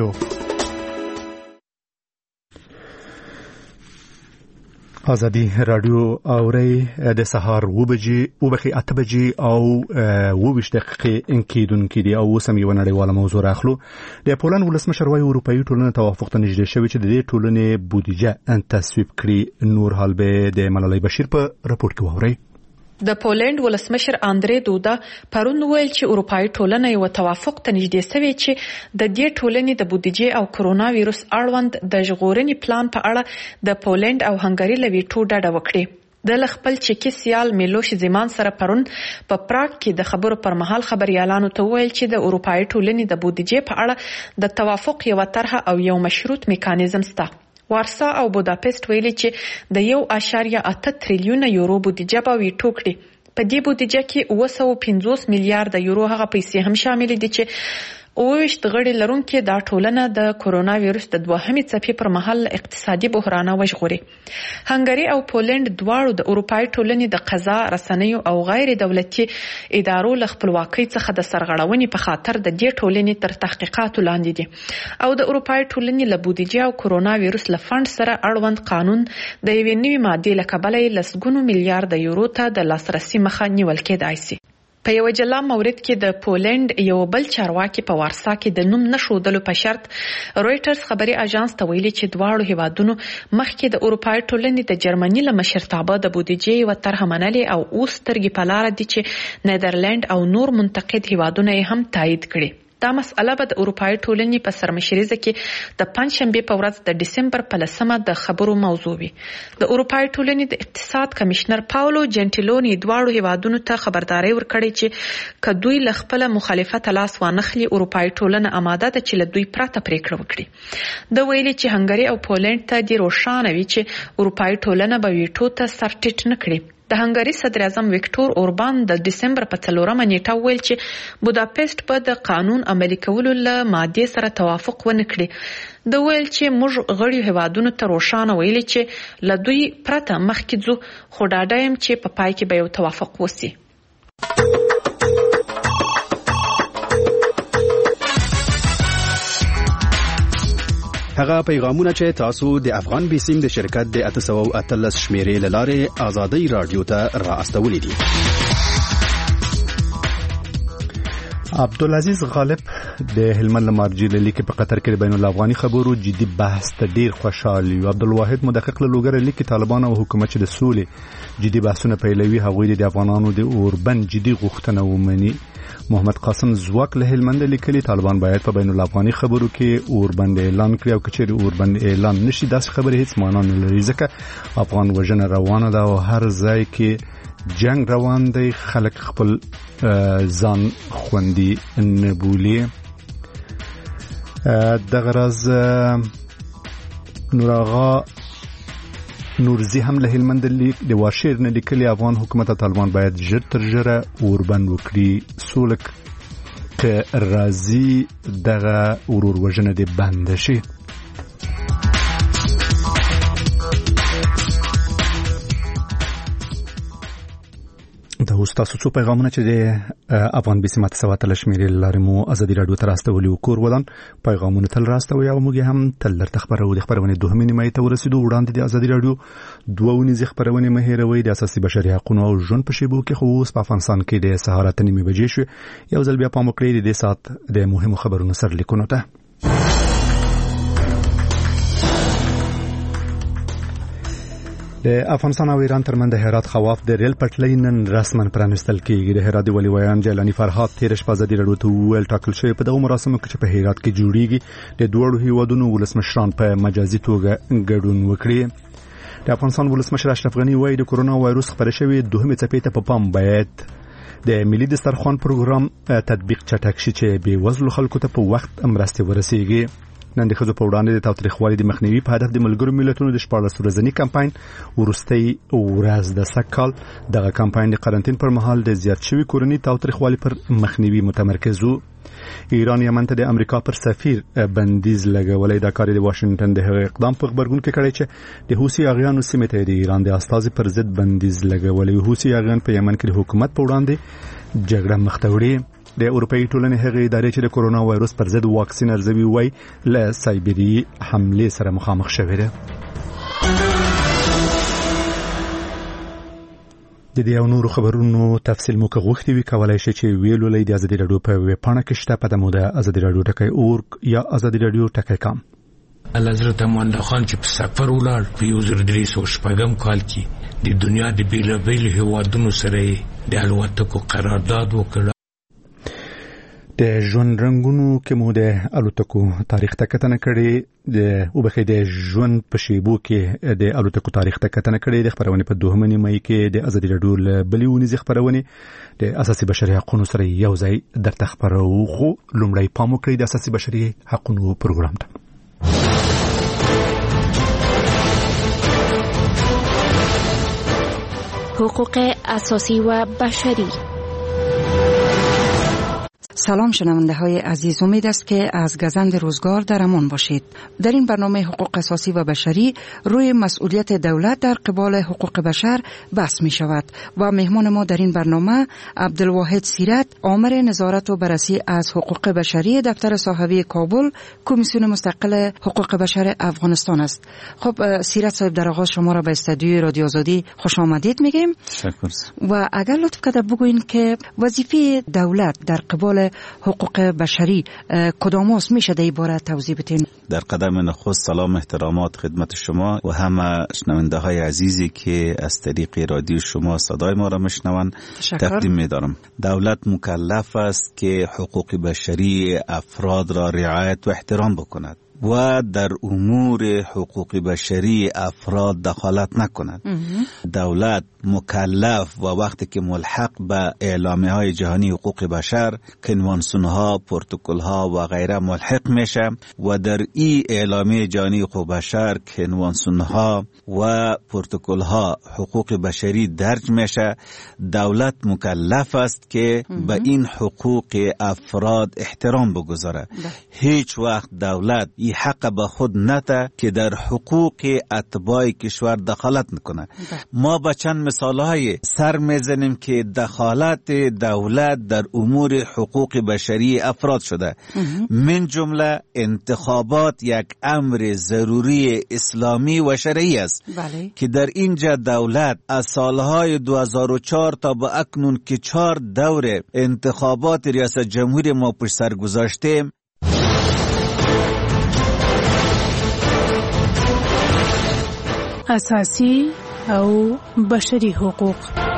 ازادي رادیو اوري د سهار و بجې او بخي اته بجې او و بشت دقیقې انکیدونکې دی او سم یو نړیواله موضوع راخلو. د پولند ولسمشر وايي اروپאי ټولنه توافق ته نږدې شوی چې د دې ټولنې بودیجه تصویب کړي. نور حال به د ملالۍ بشیر په راپور کې ووري. د پولند ولسمشر اندرې دودا پرون ویل چې اروپאי ټولنه یو توافق ته نږدې شوی چې د دې ټولنې د بودیجې او کرونا وایروس اړوند د ژغورنې پلان په اړه د پولند او هنګری لوي ټو ډډه وکړي. د خپل چکی سیال میلوش زمان سره پرون په پراګ کې د خبرو پر مهال خبريالانو ته ویل چې د اروپאי ټولنې د بودیجې په اړه د توافق یو طرح او یو مشروط میکانیزم شته. وارسا او بوداپست ویلي چې د یو اشاریه اته تریلیون یورو بودیجه به وي ټوکړي. په دې بودیجه کې اوه سوه پنځوس میلیارډ یورو هغه پیسې هم شامل دي چې اوویشت غړي لرونکي دا ټولنه د کرونا وایروس د دوهمې څپې پر مهال اقتصادي بحران وژغوري. هنګری او پولند دواړو د اروپאי ټولنې د قضا رسنیو او غیر دولتي ادارو له خپلواکۍ څخه د سرغړونې په خاطر د دې ټولنې تر تحقیقاتو لاندې دي او د اروپאי ټولنې له بودیجه او کرونا وایروس له فند سره اړوند قانون د یوې نوې ماده له کبله لسګونو میلیارډ یورو ته د لاسرسي مخه نیول کېدای شي. په یو جلا مورد کې د پولند یو بل چارواکي په وارسا کې د نوم نشودلو په شرط رويټرز خبري اژانس ته ویلي چې دواړو هیوادونو مخکې د اروپאי ټولنې د جرمني له مشرتابه د بودیجې او طرح منلې او اوس ترګي په لار دي چې نیدرلند او نور منتقد هیوادونه هم تایید کړي. دا مسأله به د اروپאי ټولنې په سرمشریزه کې د پنځشنبه په ورځ د دسمبر په لسمه د خبرو موضوع وي. د اروپאי ټولنې د اقتصاد کمشنر پاولو جنټیلونی دواړو هیوادونو ته خبرداري ورکړې چې کدوې ل خپل مخالفت لاس وانخلي اروپאי ټولنه آماده ده چې له دوی پرته پریکړه وکړي. د ویلي چې هنګری او پولند ته د روښانه وي چې اروپאי ټولنه به ویټو ته سرټیټ نه کړي. د هنګری صدر اعظم وکټور اوربان د دسمبر په څلورمه نیټه ویل چې بوداپست په د قانون عملي کولو له ماده سره توافق ونه کړي. د ویل چې موږ غړي هیوادونو ته روښانه ویلي چې له دوی پرته مخکې ځو خو ډاډه یم چې په پای کې به یو توافق وسی. هغه پیغامونه چې تاسو د افغان بیسیم د شرکت د اته سوه اتلس شمیرې لاره ازادي رادیو ته را استولې دي. عبدالعزیز غالب د هلمند لمارجی لیک په قطر کې بین الافغاني خبرو جدي بحث ته ډیر خوشاله یو. عبدالواحد مدقق له لوګر لیک طالبان او حکومت د سولې جدي بحثونه پیلوي هغوی د افغانانو د اوربند جدي غوښتنه ومني. محمد قاسم زواک له هلمند لیکلي طالبان باید په بین الافغاني خبرو کې اوربند اعلان کړي او کچېرې اوربند اعلان نشي داسې خبرې هیڅ معنا نه لري ځکه افغان وژنه روانه ده او هر ځای کې جنگ روان دی خلک خپل ځان خوندي نه بولي. دغه راز نوراغا نورزی هم له هلمند لیک د واشیر نه لیکلي افغان حکومت طالبان باید ژر تر ژره اوربند وکړي. سولک که راځي دغه ورور وژنه دې بند شي. د اوستاسو څو پیغامونه چې د افغان بي سي ماته سواتل شمیرې لارې مو ازادي رادیو ته راستولي کور ولن پیغامونه تل راستوي او موږ هم تل درته خبرو د خبرونه دوه نیمه ته ورسېدو. وړاندې د ازادي رادیو دوه ونیزه خبرونه مهیروي د اساسي بشري حقوقو او ژوند په شیبو کې خو اوس په افغانستان کې د سهار ته نیمه بجې شو. یو ځل بیا پام وکړئ د سات د مهمو خبرونو سر لیکونو ته. د افغانستان او ایران ترمنځ د هرات خواف د ریل پټلۍ نن رسماً پرانستل کیږي. د هرات ولي ویان جیلانی فرهاد تیر شپه ازادي رادیو ته ویل ټاکل شوی په دغه مراسمو کې چې په هرات کې جوړیږي د دوړو هیوادونو ولسمشران په مجازي توګه ګډون وکړي. د افغانستان ولسمشر اشرف غنی وایي د کورونا وایروس خبره شوی دوهمه څپې ته په پام باید د ملي دسترخوان پروګرام تطبیق چټک شي چې بې وزلو خلکو ته په وخت مرستې ورسیږي. نن د خځو په وړاندې د تاوتریخوالي د مخنیوي په هدف د ملګرو ملتونو د شپاړس ورځني کمپاین ورستۍ ورځ د سکهال دغه کمپاین د قرنټین پر مهال د زیات شوي کورني تاوتریخوالي پر مخنیوي متمرکز وو. ایران یمن ته د امریکا پر سفیر بندیز لګولې د کاری د واشنگټن د هغه اقدام په خبرګون کې کړی چې د حوثي اغیانو سیمه ته د ایران د استازي پر ضد بندیز لګولې. حوثي اغیان په یمن کې د حکومت په وړاندې جګړه مخ ته وړي. د اروپאי ټولنې هغه ادارې چې د کورونا وایروس پر ضد واکسین ارزوي وای له سایبری حمله سره مخامخ شوې ده. د دې او نورو خبرونو تفصیل مو کوغښتي وی کولای شي چې ویلو لید ازادي رادیو په ویب پاڼه کې شته په دمو د ازادي رادیو ټکی اورګ یا ازادي رادیو ټکی کام. حضرت امان خان چې په سفر ولاړ په یو زر درې سوه شپږم کال کې د دنیا د بیلابیل هیوادونو سره د الوتکو قرارداد وکړ. د ژوند رنگونو کې مو د الوتکو تاریخ ته کتنه کړې د وبخې د ژوند په شیبو کې د الوتکو تاریخ ته کتنه کړې د خبرونه په دوهمه نیمه کې د ازادي رادیو بلیونی ز خبرونه د اساسي بشري حقوقو سره یو ځای درته خبرو خو لومړی پام وکړئ د اساسي بشري حقوقو پروګرام ته. حقوق اساسی و بشری. سلام شنونده های عزیز، امید است که از گزند روزگار در امان باشید. در این برنامه حقوق اساسی و بشری روی مسئولیت دولت در قبال حقوق بشر بحث می شود و مهمان ما در این برنامه عبدالواحد سیرت، آمر نظارت و بررسی از حقوق بشری دفتر صاحبی کابل، کمیسیون مستقل حقوق بشر افغانستان است. خب سیرت صاحب، در آغاز شما را به استودیوی رادیو آزادی خوش آمدید میگیم. تشکر. و اگر لطف کرده بگوین که وظیفه دولت در قبال حقوق بشری کدام است، میشه در این باره توضیح بدین؟ در قدم نخست سلام احترامات خدمت شما و همه شنونده های عزیزی که از طریق رادیو شما صدای ما را میشنوند تقدیم می‌دارم. دولت مکلف است که حقوق بشری افراد را رعایت و احترام بکند و در امور حقوق بشری افراد دخالت نکند. دولت مکلف و وقتی که ملحق به اعلامیه های جهانی حقوق بشر، کنوانسیون ها، پروتکل ها و غیره ملحق میشه و در این اعلامیه جهانی حقوق بشر، کنوانسیون ها و پروتکل ها حقوق بشری درج میشه، دولت مکلف است که به این حقوق افراد احترام بگذاره. هیچ وقت دولت این حق به خود نده که در حقوق اتباع کشور دخالت نکنه. ما با چند مثالهای سر میزنیم که دخالت دولت در امور حقوق بشری افراد شده. من جمله انتخابات یک امر ضروری اسلامی و شرعی است. بله. که در اینجا دولت از سالهای دو هزار و چهار تا به اکنون که چهار دور انتخابات ریاست جمهوری ما پشت سر گذاشتیم، اساسی او بشري حقوق.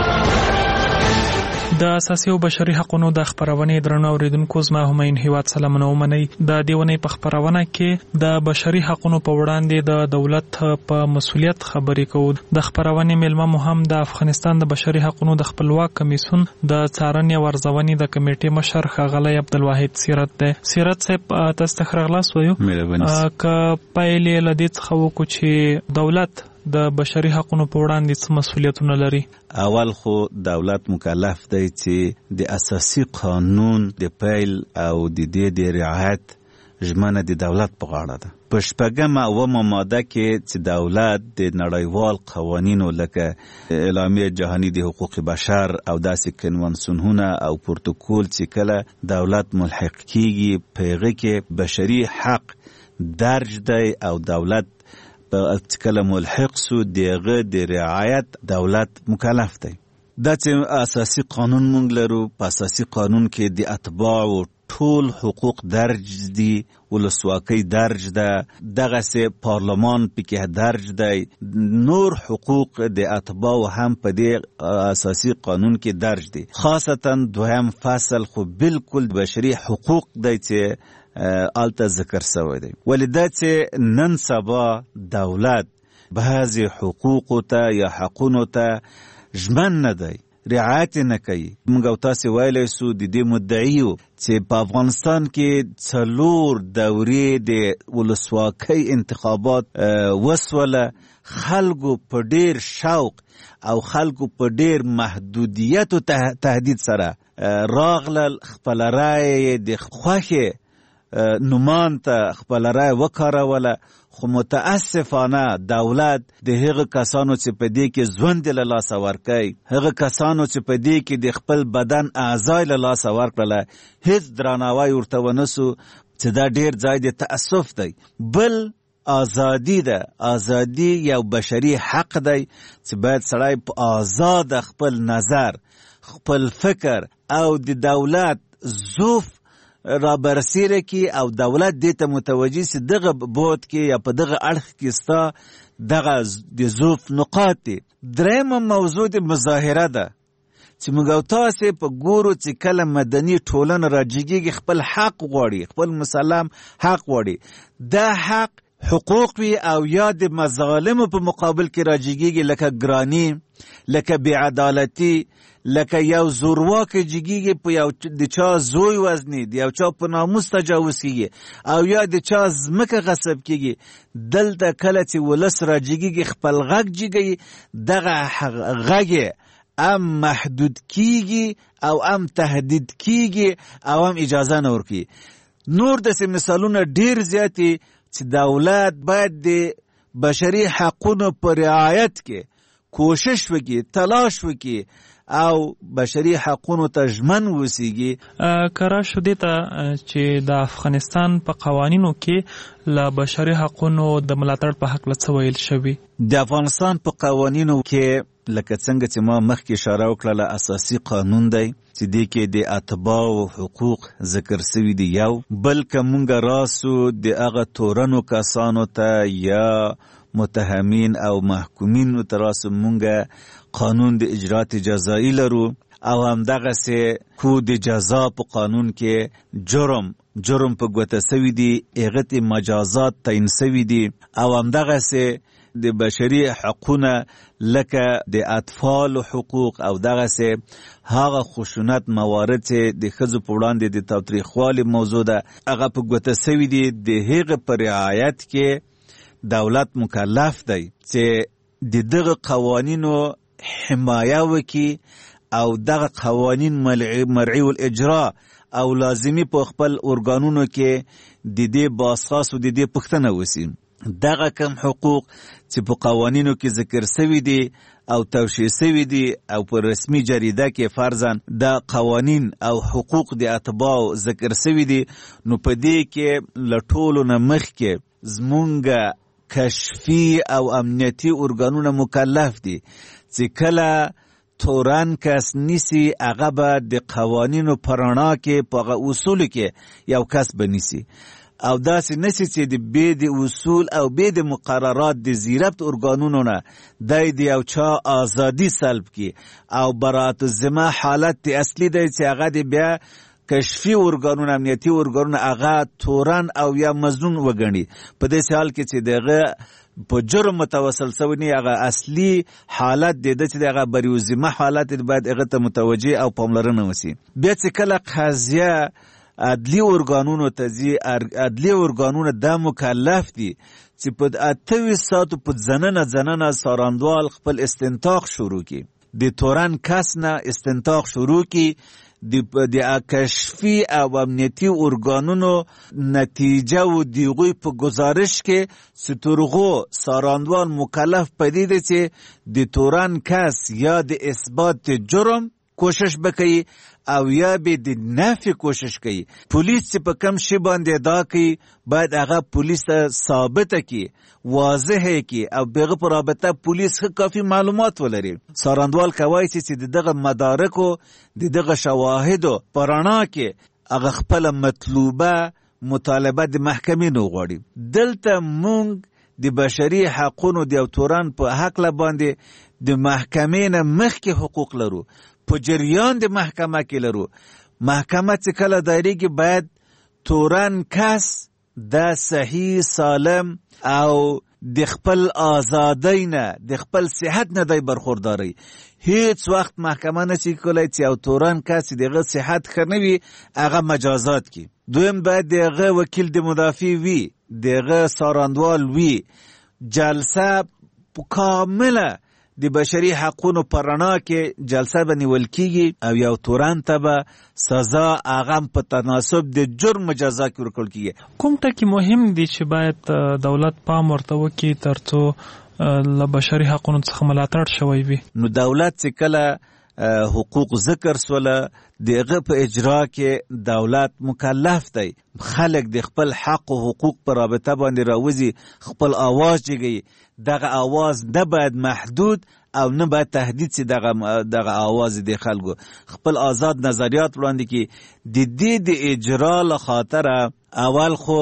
د اساسي او بشري حقوقو د خبرونه درنو اوریدونکو زما همین هیواد سلامونه ومني. د دیونه په خبرونه کې د بشري حقوقو په وړاندې د دولت په مسولیت خبرې کوو. د خبرونه ملما مهم د افغانستان د بشري حقوقو د خپلواک کمیسیون د څارنې او ارزونې د کمیټې مشر ښاغلی عبدالواحد سیرت دی. سیرت صاحب تاسو ته خلاص وایو. مهرباني. ک پایلې لدې څخه وکړو چې دولت د بشري حقوقو په وړاندې څه مسؤلیتونه لري؟ اول خو دولت مکلف دی چې د اساسي قانون د پیل او د دې د رعایت ژمنه د دولت په غاړه ده. په شپږمه اومه ماده کې چې دولت د نړیوال قوانینو لکه اعلامیه جهانی د حقوق بشر او داسې کنوانسیونونه او پروتوکول چې کله دولت ملحق کیږي په هغه کې بشري حق درج دی او دولت په کله ملحق سو دغه د رعایت دولت مکلف دی. دا چې اساسي قانون مونږ لرو، په اساسي قانون کې د اتباعو ټول حقوق درج دي، ولسواکۍ درج ده، دغه سه پارلمان پکې درج دی، نور حقوق د اتباعو هم په دې اساسي قانون کې درج دي. خاصتا دویم فصل خو بالکل بشري حقوق دی چې آلته ذکر شوی دی. ولدا چې نن سبا دولت بعضی حقوق ته یا حقونو ته ژمن نه دی، رعایت نه کوي. موږ تاسو ویلای سو د دې مدعیو چې په افغانستان کې څلور دورې د ولسواکۍ انتخابات وسوله، خلکو په ډیر شوق او خلکو په ډیر محدودیت او تهدید سره راغلل، خپل رای د خوښه نومان ته خپل رای وکاروله. خو متاسفانه دولت د هغه کسانو چې په دې کې ژوند له لاسه ورکوي، هغه کسانو چې په دې کې د خپل بدن اعضای له لاسه ورکړله، هیڅ درناوی ورته ونسو، چې دا ډیر ځای د تاسف دی. بل ازادي ده، ازادي یو بشري حق دی چې باید سړی په آزاد خپل نظر، خپل فکر او د دولت ظروف را برسیره کی او دولت دې ته متوجي سي دغه بود کې یا په دغه اړخ کې ستا دغه د ظروف نقاط دي. درېمه موضوع د مظاهره ده چې موږ تاسو په ګورو چې کله مدني ټولنه راجګي خپل حق غواړي، خپل مسلم حق غواړي، دا حق حقوق وی او یا د مظالم په مقابل کې راجګي، لکه ګرانی، لکه بیعدالتی، لکه یو زورواک جګیږي په یو د چا زوی وزنی، د یو چا په ناموس تجاوز کیږي او یا د چا ځمکه غصب کیږي. دلته کله چې ولس راجګي خپل غږ جګي، دغه غږ ام محدود کیږي او ام تهدید کیږي او ام اجازه نه ورکي. نور د مثالونه ډیر زیاتی چې دولت باید د بشري حقوقو پر رعایت کې کوشش وکړي، تلاش وکړي او بشري حقوقو ته ژمن وسیږي. کرا شو دې ته چې د افغانستان په قوانینو کې له بشري حقوقو د ملاتړ په حق څه ویل شوی؟ د افغانستان په قوانینو کې لکه څنګه چې ما مخکې اشاره وکړه، اساسي قانون دی چې دې کې د اتباعو حقوق ذکر شوی دی. یو بلکې مونږ راسو د هغه تورنو کسانو ته یا متهمین او محکومین تراسو مونږ قانون د اجرات جزایی لرو او هم دغه سه کو د جزا په قانون کې جرم جرم په ګوته سوی دی، هغه مجازات تعیین سوی دی او هم دغه سه د بشري حقوقونه لکه د اطفال حقوق او دغه سه هغه خشونت موارد چې د ښځو په وړاندې د تاوتریخوالي موضوع ده، هغه په ګوته سوی دی. د هغه پر رعایت کې دولت مکلف دی چې د دغه قوانینو حمایه وکي او دغه قوانین مرعی الاجرا او لازمی په خپل ارګانونو کې د دې باسخاص او د دې پښتنه وسی. دغه کم حقوق چې په قوانینو کې ذکر شوی دي او توشیح شوی دي او په رسمي جریده کې فرضاً د قوانین او حقوق د اتباع ذکر شوی دي، نو په دې کې لټولو نه مخکې زمونږ کشفی او امنیتی ارګانونه مکلف دي چې کله تورن کس نیسی هغه به د قوانینو پرانا کې په اصول کې یو کس بنیسی او داسې نسی چې د بی د اصول او بی د مقررات د زیربط ارګانونو نه د د یو چا ازادي سلب کی او برات الذمه حالت اصلي دی چې هغه د بیا کشفی ارګانونه امنیتی ارګانونه هغه تورن او یا مظنون وګڼي. په دې حال کې چې دغه په جرم متوسل سوی نه، هغه اصلي حالت د دې چې هغه بریو ذمه حالت باید هغه ته متوجه او پاملرنه وسی. بیا چې کله قضیه عدلی ارګانونو ته ځي، عدلی ارګانونه د مکلف دي چې په اته ساعتو په ځننه ځننه ساراندوال خپل استنتاق شروع کی د تورن کس نه استنتاق شروع کی د د کشفي او امنیتي ارګانونو نتیجه و دیغوی په گزارش کې ستورغو ساراندوال مکلف پدې دي چې د تورن کس یا د اثبات جرم کوشش بکئی او یا به د نفي کوشش کوي. پولیس چې په کم شی باندې دا کوي باید هغه پولیس ثابت کی واضح کی او بغه پر رابطه پولیس کافی معلومات ولري. ساراندوال کوي چې دغه مدارک او دغه شواهد پرانا کې هغه خپل مطلوبه مطالبه د محکمې نو غواړي. دلته مونږ د بشري حقوقو د تورن په حق ل باندې د محکمې نه مخکې حقوق لرو، په جریان د محکمه کې لرو. محکمه چې کله دایریږي باید تورن کس د صحیح سالم او د خپل آزادۍ نه د خپل صحت نه دی برخورداري. هیڅ وخت محکمه نشي کولای چې او تورن کس دغه صحت خنوي هغه مجازات کی. دویم باید دغه وکیل د مدافع وی، دغه ساراندوال وی. جلسه کامله د بشري حقوقو پرانا کې جلسه بنول کیږي او یو تورن ته به سزا هغه په تناسب د جرم جزا کې ورکول کیږي. کوم ټکی مهم دي چې باید دولت پام ورته وکړي ترڅو له بشري حقوقو څخه ملاتړ شوی وي؟ نو دولت چې کله حقوق ذکر سوله دغه په اجرا کې دولت مکلف دی خلک د خپل حق او حقوق پر رابطه باندې راوځي، خپل آواز جګي. دغه آواز نه باید محدود او نه باید تهدید سي. دغه دغه آواز د خلکو خپل آزاد نظریات وړاندې کی. د دې د اجرا له خاطر اول خو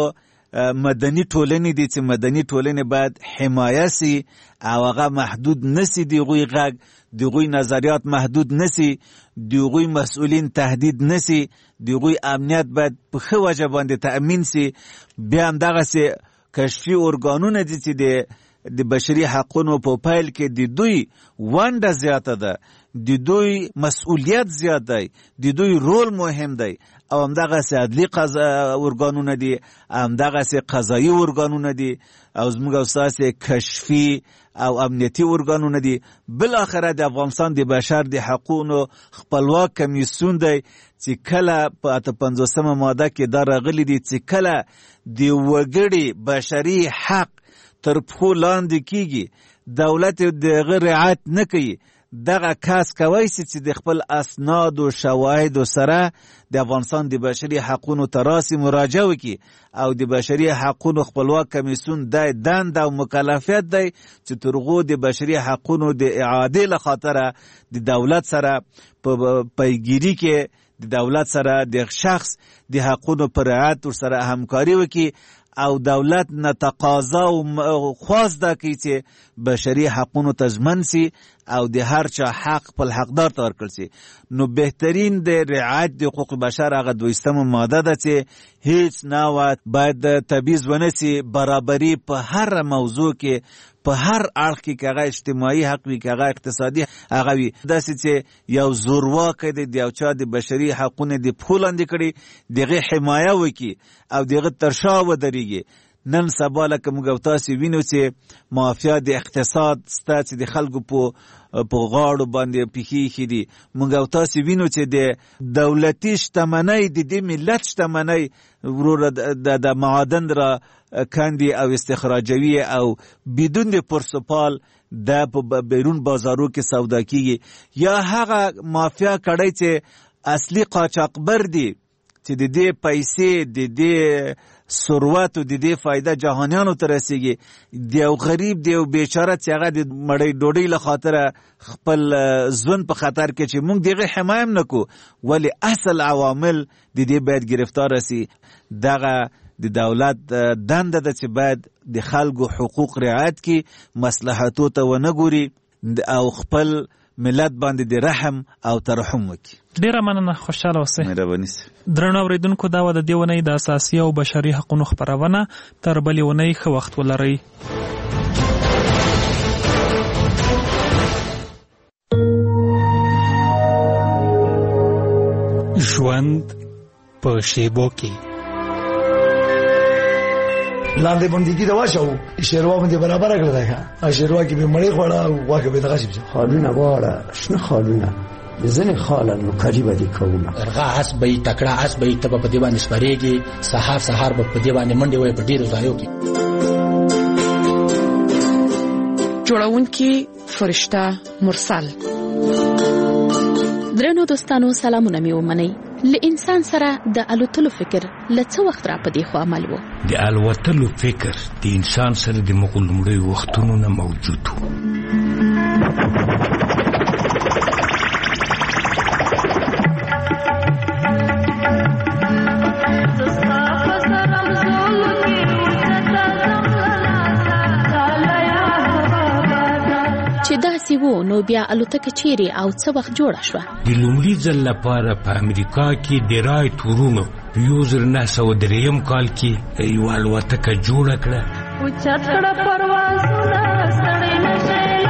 مدني ټولنې دي چې مدني ټولنې باید حمایه سي او هغه محدود نسی، دغوی غږ دغوی نظریات محدود نسی، دغوی مسئولین تهدید نسی، دغوی امنیت باید په ښه وجه باندې تأمین سي. بیا هم دغسې کشفي ارګانونه دي چې د د بشري حقوقو په پایل کې د دوی ونډه زیاته ده، د دوی مسؤلیت زیات دی، د دوی رول مهم دی. او همدغسې عدلي ارګانونه دي، همدغسې قضایي ارګانونه دي او زموږ او ستاسې کشفي او امنیتي ارګانونه دي. بالاخره د افغانستان د بشر د حقوقو خپلواک کمیسیون دی چې کله په اته پنځوسمه ماده کې دا راغلي دي چې کله د وګړي بشري حق تر پښو لاندې کیږي، دولت دغه رعایت نه کوي، دغه کس کوي چې د خپل اسناد او شواهد سره د افغانستان د بشري حقوقو تراسی مراجعه وکړي او د بشري حقوقو خپلواک کمیسیون د دند او مکلفیت دی چې ترغو د بشري حقوقو د اعاده لخاطر د دولت سره په پیګیری کې د دولت سره د شخص د حقوقو پر رعایت سره همکاري وکړي او دولت نه تقاضا او خواست ده کوي چې بشري حقوقو تضمن سي او د هر چا حق په حقدار ته ورکړل سي. نو بهترین د رعایت د حقوق بشر هغه دویستمه ماده ده چې هیڅ نوع باید تبعیض ونه سي، برابري په هر موضوع کې په هر اړخ کې که هغه اجتماعي حق وي که هغه اقتصادي هغه وي، داسې چې یو زورواکی دی د یو چا د بشري حقونه د پښو لاندې کړي دغه حمایه وکړي او دغه تر شا ودرېږي. نن سبا لکه موږ او تاسې وینو چې مافیا د اقتصاد سته چې د خلکو په په غاړو باندې پښې ایښي دي. موږ او تاسې وینو چې د دولتي شتمنۍ د دې ملت شتمنۍ وروره د معادن را کاندي او استخراجوي او بدون د پرسپال د په بیرون بازارو کې سودا کیږي. یا هغه مافیا کړی چې اصلي قاچاقبر دي چې د دې پیسې د دې ثروت او د دې فایده جهانیانو ته رسیږي، د یو غریب د یو بیچاره چې هغه د مړۍ ډوډۍ له خاطره خپل ژوند په خطر کې چې موږ دغه حمایه هم نه کوو، ولې اصل عوامل د دې باید گرفتار سي. دغه د دولت دنده ده چې باید د خلکو حقوق رعایت کړي، مصلحتو ته ونه ګوري او خپل ملت باندې د رحم او ترحم وکړي. ډیره مننه، خوشاله اوسئ. مهرباني سي. درنو اوریدونکو، دا و د دې ونې د اساسي او بشري حقوقو خبرونه. تر بلې ونې ښه وخت ولرئ. ژوند په شیبو کې لاندې باندې کې دا واښو شیروا باندې برابر کړل دا شیروا کې به مړی خوړه واکه به دغه شي خالونه واړه شنه خالونه ځنه خالن قریبه دي کومه ارغا اس به تکړه اس به تب په دیوان سپریږي سحر سحر په دیوان منډي وي په ډیرو ځایو کې جوړونکي فرشته مرسل. درنو دوستانو سلامونه مې ومنئ. له انسان سره د الوتلو فکر له څه وخت را پدې خو عمل وو. د الوتلو فکر د انسان سره د مغلمړي وختونو نه موجود وو. وو نو بیا الوتکه چیرې او څه وخت جوړه شوه؟ د لومړي ځل لپاره په امریکا کې د رایټ ورونو په یو زر نه سوه درېیم کال کې یوه الوتکه جوړه کړه. اوچت کړه پروازونه ستړی نشئ له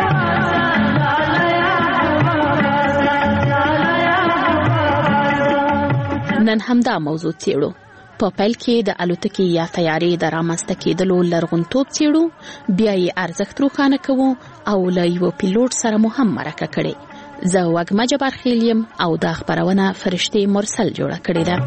پروازه. نن همدا موضوع څېړو. په پیل کې د الوتکې یا طیارې د رامنځته کېدلو لرغونتوب څېړو، بیا یې ارزښت روښانه کوو او له یوه پیلوټ سره مو هم مرکه کړې. زه وږمه جبار خیل یم او دا خپرونه فرشتې مرسل جوړه کړې ده.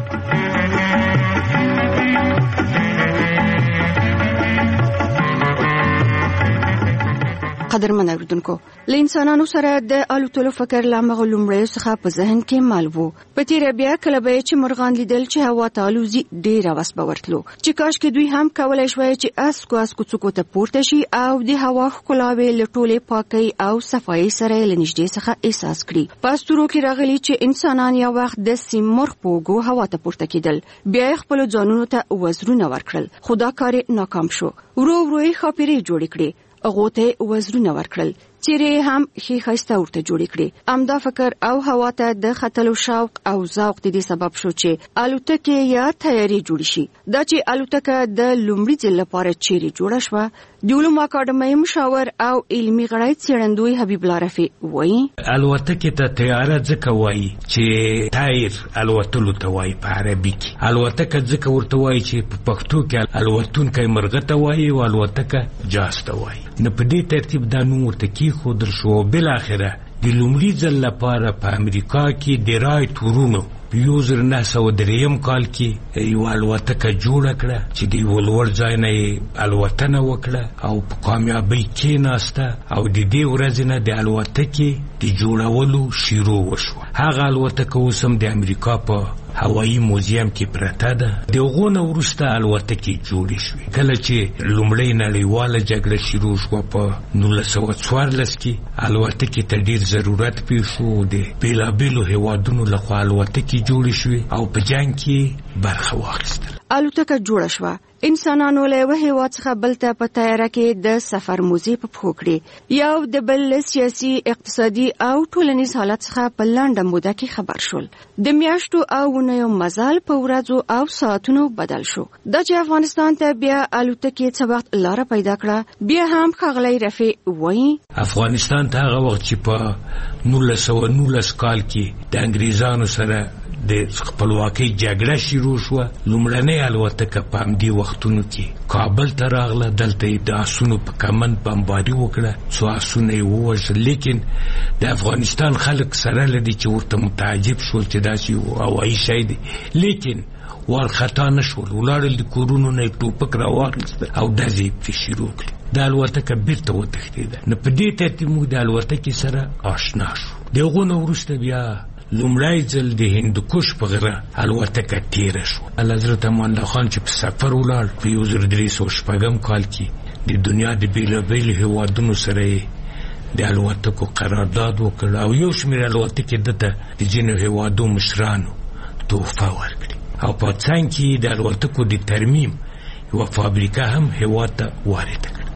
قدرمن اوریدونکو، له انسانانو سره د الوتلو فکر لا مغه لومړیو څخه په ذهن کې مال وو. په تیره بیا کله به چې مرغان لیدل چې هوا ته الوزي ډېره وس به ورتلو چې کاش کې دوی هم کولای شوی چې اسکو اسکو څوکو ته پورته شي او د هوا ښکلاوې له ټولې پاکۍ او صفایي سره له نږدې څخه احساس کړي. په اسطورو کې راغلي چې انسانان یو وخت د سیمرغ په اوږو هوا ته پورته کېدل، بیا یې خپلو ځانونو ته وزرونه ورکړل، خو دا کار یې ناکام شو. ورو ورو یې ښاپېرۍ جوړې کړې، هغو ته وزرونه ورکړل، چیرې هم ښې ښایسته ورته جوړې کړې. همدا فکر او هوا ته د ختلو شوق او ذوق د دې سبب شو چې الوتکې یا طیارې جوړې شي. دا چې الوتکه د لومړي ځل لپاره چیرې جوړه شوه، د علومو اکاډمۍ مشاور او علمي غړی څېړندوی حبیب الله رفیع وایي الوتکې ته طیاره ځکه وایي چې طایر الوتلو ته وایي په عربي کې. الوتکه ځکه ورته وایي چې په پښتو کې الوتونکی مرغه ته وایي او الوتکه جاز ته وایي. نو په دې ترتیب دا نوم ورته کېښودل شو. بالاخره د لومړي ځل لپاره په امریکا کې د رایټ ورونو په یو زر نه سوه درېیم کال کې یوه الوتکه جوړه کړه چې د یوه لوړ ځای نه یې الوتنه وکړه او په کامیابۍ کېناسته او د دې ورځې نه د الوتکې د جوړولو شروع وشوه. هغه الوتکه اوس هم د امریکا په هوایي موزیم کې پرته ده. د هغو نه وروسته الوتکې جوړې شوې. کله چې لومړۍ نړیواله جګړه شروع شوه په نولس سوه څوارلس کې الوتکې ته ډېر ضرورت پیښ شو. د بېلابېلو هېوادونو لخوا الوتکې جوړې شوې او په جنګ کې برخه واخیستل. الوتکه جوړه شوه. انسانانو له یوه هېواد څخه بل ته په طیاره کې د سفر موزې په پښو کړې. یو د بل سیاسي، اقتصادي او ټولنیز حالت څخه په لنډه موده کې خبر شول. د میاشتو او اونیو مزل په ورځو او ساعتونو بدل شو. دا چې افغانستان ته بیا الوتکې څه وخت لاره پیدا کړه، بیا هم ښاغلی رفیع وایي افغانستان ته هغه وخت چې په نولس سوه نولس کال کې د انګریزانو سره د خپلواکۍ جګړه شروع شوه، لومړنۍ الوتکه په همدې وختونو کې کابل ته راغله. دلته یې د آسونو په کمند بمباري وکړه، څو آسونه یې ووژل. لیکن د افغانستان خلک سره لدي چې ورته متعجب شول چې داسې یو هوایي شی دی، لیکن وارخطا نه شول. ولاړل د کورونو نه یې ټوپک راواخیستل او ډزې پرې شروع کړې. د الوتکه بیرته وتښتېده. نو په دې ترتیب موږ د الوتکې سره آشنا شو. د هغو نه وروسته بیا لومړی ځل د هندوکش په غره الوتکه تیره شوه. حضرت امان الله خان چې په سفر ولاړ په یو زر درې سوه شپږم کال کې د دنیا د بېلابېلو هېوادونو سره یې د الوتکو قرارداد وکړ او یو شمېر الوتکې دته د ځینو هېوادو مشرانو تحفه ورکړي او په څنګ کې د الوتکو د ترمیم یوه فابریکه هم هېواد ته وارده کړه.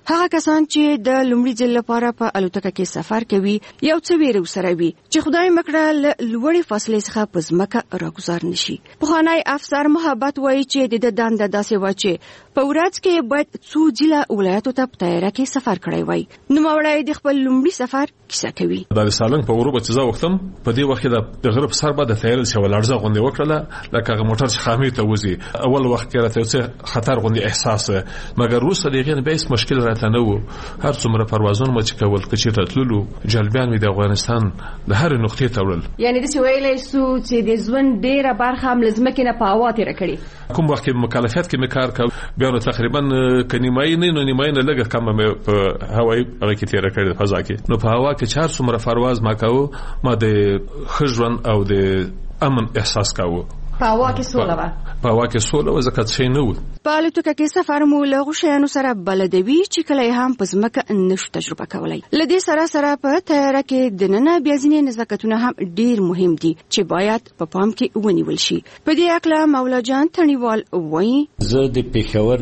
هغه کسان چې د لومړي ځل لپاره په الوتکه کې سفر کوي یو څه ویره سره وي چې خدای مکړه لوړې فاصلې څخه په ځمکه راګزار نشي. پخوانی افسر محبت وایي چې د دنده داسې و چې په ورځ کې باید څو ځله ولایتو ته په طیاره کې سفر کړی وای. نو مولای د خپل لومړي سفر کیسه کوي. د سالنګ په غروب چې زه وختم په دې وخت کې د غرب سر بعد د طیارې څخه ولړزه غونډه وکړه لکه هغه موټر چې خامي ته وځي. اول وخت کې راته څه خطر غونډه احساس مګر روس دغه به هیڅ مشکل راته نه و. هر څومره پروازونه مو چې کول کچې راتللو جلبیان می د افغانستان د هر نقطې ته وړل. یعنی د سویلې سو چې د ژوند ډیره برخه هم لازم کې نه په هوا تیر کړي. کوم وخت کې مکلفیت کې مکار کا بیا نو تقریبا کنيمای نه نو نیمای نه لګه کم په هوایي هغه کې تیر کړی په فضا کې. نو په هوا کې چار څومره پرواز ما کاوه ما د خجرن او د امن احساس کاوه. په هوا کې سوله و په هوا کې سوله و زکات شي نه و. په الوتکه کې سفر مو له غشیانو سره بلدوي چې کله هم په ځمکه نشو تجربه کولای. لدې سره سره په طیاره کې د نن بیا ځینې نزاکتونه هم ډیر مهم دي چې باید په پام کې ونیول شي. په دې اکله مولا جان تڼیوال وایي زه د پېښور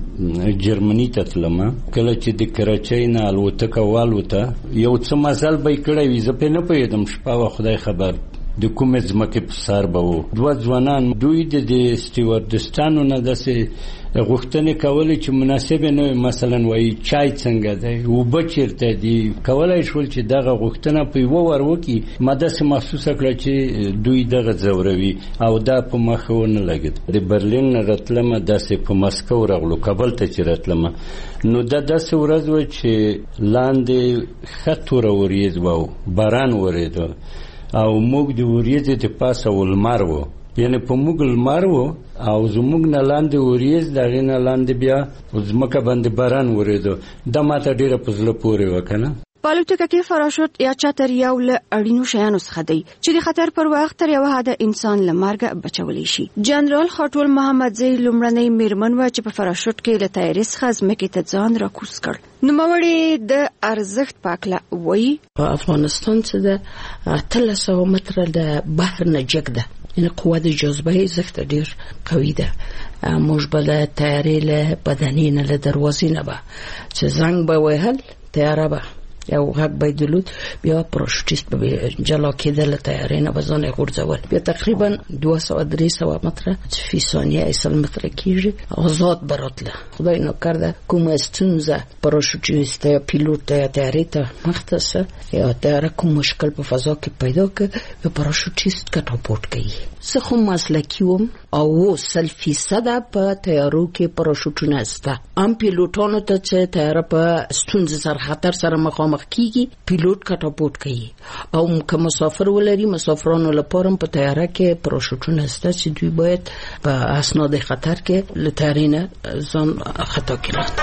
نه جرمني ته تلم. کله چې د کراچۍ نه الوتکه والوته یو څه مزل به کړی وي زه په نه پوهېدم شپه خدای خبر د کومه ځمکې په سر به وو. دوه ځوانان دوی د سټیوارډستانو نه داسې غوښتنې کولې چې مناسبه نه مثلا وایي چای څنګه دی اوبه چیرته دي کولای شول چې دغه غوښتنه په یوه ور وکړي. ما داسې محسوسه کړه چې دوی دغه ځوروي او دا په مخه ونه لګېد. د برلین نه راتلمه داسې په مسکو راغلو کابل ته چې راتلمه نو دا داسې ورځ وه چې لاندې ښه توره وریځ وه باران ورېده او موږ د وریځې د پاسه ولمر وو یعنی په موږ لمر وو او زموږ نه لاندې وریځ د هغې نه لاندې بیا ځمکه باندې باران ورېده. دا ماته ډېره په زړه پورې وه که نه. په الوتکه کې فراشوت یا چتر یو له اړینو شیانو څخه دی چې د خطر پر وخت تر یوه حده انسان له مرګه بچولی شي. جنرال خاټول محمدزی لومړنۍ میرمن وه چې په فراشوت کې له طیارې څخه ځمکې ته ځان راکوز کړ. نوموړې د ارزښت په هکله وایي په افغانستان څه ده اتلس سوه متره د بحر نه جګ ده یعنې قوه د جاذبې ارزښت ډېر قوي ده. موږ به له طیارې له بدنې نه له دروازې نه به چې زنګ به وهل طیاره به یو غږ به یې درلود بیا پراشوټیست به جلا کېده له طیارې نه به ځان یې غورځول. بیا تقریبا دوه سوه درې سوه متره فی ثانیه سل متره کېږي آزاد به راتله. خدای نوکر ده کومه ستونزه پراشوټیست یا پیلوټ یا طیارې ته مخته سه یا طیاره کوم مشکل په فضا کې پیدا کړه یا پراشوټیست کټاپورټ کوي. زه خو مسلکي وم او سل فیصده په طیارو کې پراشوټونه شته. هم پیلوټانو ته چې طیاره په ستونزې سره خطر سره مخامخ کیږي پیلوټ کټاپورټ کوي او که مسافر ولري مسافرانو لپاره په طیاره کې پراشوټونه شته چې دوی باید په اسناد خطر کې له طیارې نه ځان خطا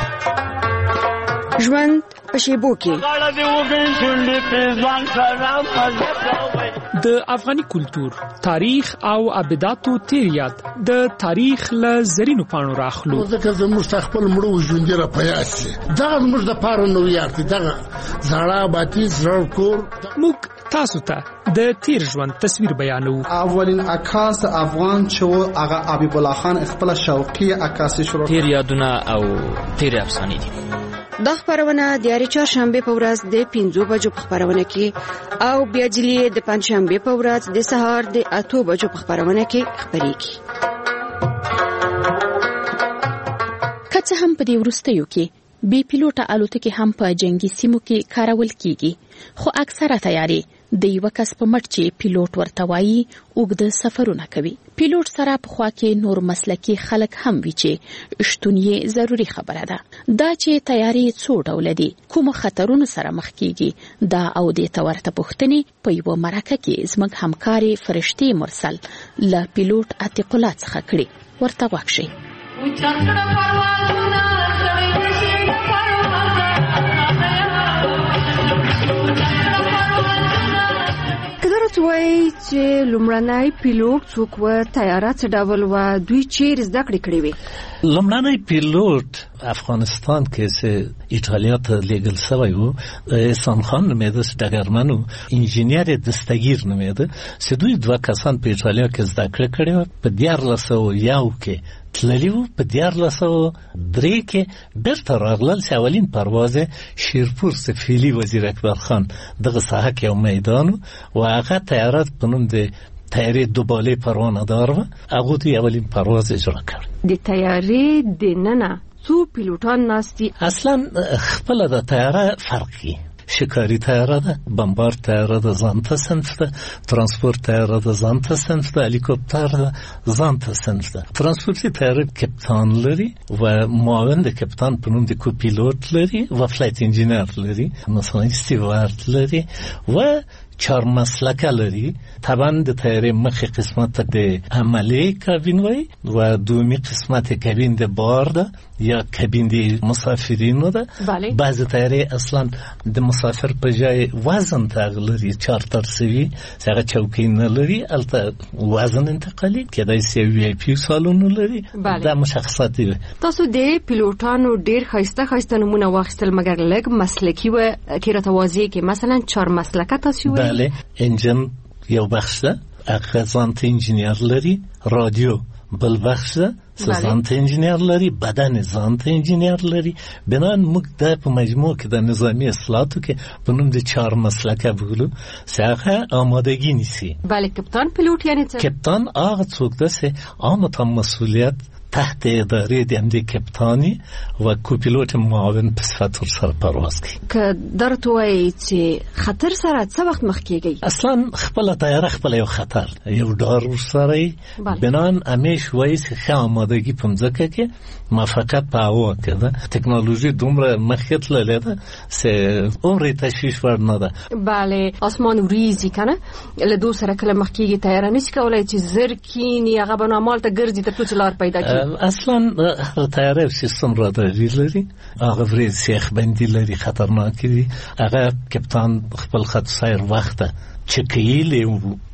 کړي. ژوند په شیبو کې د افغاني کلچر تاریخ او ابداتو تیریات د تاریخ له زرینو پاڼو راخلو. ځکه زموږ خپل مړو ژوندې را پیاس شي دا زموږ د پاره نو یاد دي دغه زړه باتی زړه کور. موږ تاسو ته د تیر ژوند تصویر بیانو. اولین عکاس افغان چې هغه حبیب الله خان خپل شوقي عکاسي شروع تیر یادونه او تیر افسانې دي. دا خبرونه د یاري چهارشنبه په ورځ د پنځو بجو په خبرونه کې او بیا ځلې د پنځشنبه په ورځ د سهار د اتو بجو په خبرونه کې خبرېږي. کڅ هم په دې وروستیو کې بي پیلوټه الوتکې هم په جنگي سیمو کې کارول کیږي خو اکثره تیاري د یو کس په مټ چې پیلوټ ورته وایي اوږده سفرونه کوي. پیلوټ سره په خوا کې نور مسلکي خلک هم وي چې شتون یې ضروري خبره ده. دا چې تیاري څو ډول دي کوم خطرونو سره مخ کیږي دا او د تورته پوښتنې په یو مرکه کې زموږ همکاري فرشتي مرسل له پیلوټ عتیق الله څخه کړي ورته واکشي. وای چې لومړنی پیلوټ څوک و طیاره څه ډول و دوی چیرې زده کړې کړې وي. لومړنی پیلوټ افغانستان کې چې ایټالیا ته لیږل شوی و احسان خان نومېده چې ډګرمن و انجینر دستګیر نومېده چې دوی دوه کسان په ایټالیا کې زده کړې کړې وه. په دیارلس سوه یو کې تللی و په دیارلس سوه درې کې بیرته راغلل چې اولین پرواز شیرپور سفیلی وزیر اکبر خان دغه ساحه کې یو میدان و هغه طیاره په نوم د طیارې دوباله پروانه دار و هغه ته اولین پرواز اجرا کړ. د طیارې د ننه څو پیلوټان ناستي؟ اصلا خپل د طیاره فرقي شکاری طیاره ده، بمبار طیاره ده ځانته صنف ده، ترانسپورت طیاره ده ځانته صنف ده، هلیکوپتر ده ځانته صنف ده. ترانسپورتي طیاره کپتان لري و معاون د کپتان په نوم د کوپیلوت لري و فلایت انجینر لري، مثلا استیوارد لري و چهار مسلکه لري. طبعا د طیارې مخی قسمت د عملی کابین وای و دومی قسمت کابین د بار ده یا کابین د مسافرینو ده. بعضی طیارې اصلا د مسافر په جای وزن تغلري چارتر سوي څنګه چوکۍ نه لري، البته وزن انتقالي کېدای شي وی آی پی سالون لري. دا مشخصات دي. تاسو د پیلوټانو ډیر خاصه خاصه نمونه واخیستل مګر لږ مسلکی و کې راتوازی کې مثلا چهار مسلکه تاسو وی بله انجن یو بخش ده، اقزانت انجینیر لري، رادیو بل بخش ده، سازانت انجینیر لري، بدن زانت انجینیر لري. بنان موږ د په مجموع کې د نظامی اصلاحاتو کې په نوم د چهار مسلکه بولو څنګه آمادگی نیسی. بله کپتان پیلوټ یعنی څه؟ کپتان هغه څوک ده چې عامه مسئولیت تحت اداره د امدی کپتانی و کوپیلوت معاون په صفت سره پرواز کوي. که درته وایي چې خطر سره څه وخت مخ کیږي؟ اصلا خپل طیاره خپل یو خطر یو ډار ورسره بنان همیش وایي چې ښه آمادګي په ځکه کې موافقت په هوا کې ده. ټکنالوژي دومره مخکې تللې ده چې عمر تشویش ور نه ده. بله اسمان وریزي کنه له دو سره کله مخ کیږي طیاره نشي کولای چې زر کینی هغه بنامال ته ګرځي ته څه لار پیدا کړي. اصلا طیاره سیستم راداري لري، هغه ورې سیخ بندي لري، خطرناک دي. هغه کپتان خپل خط سیر وخت چکیل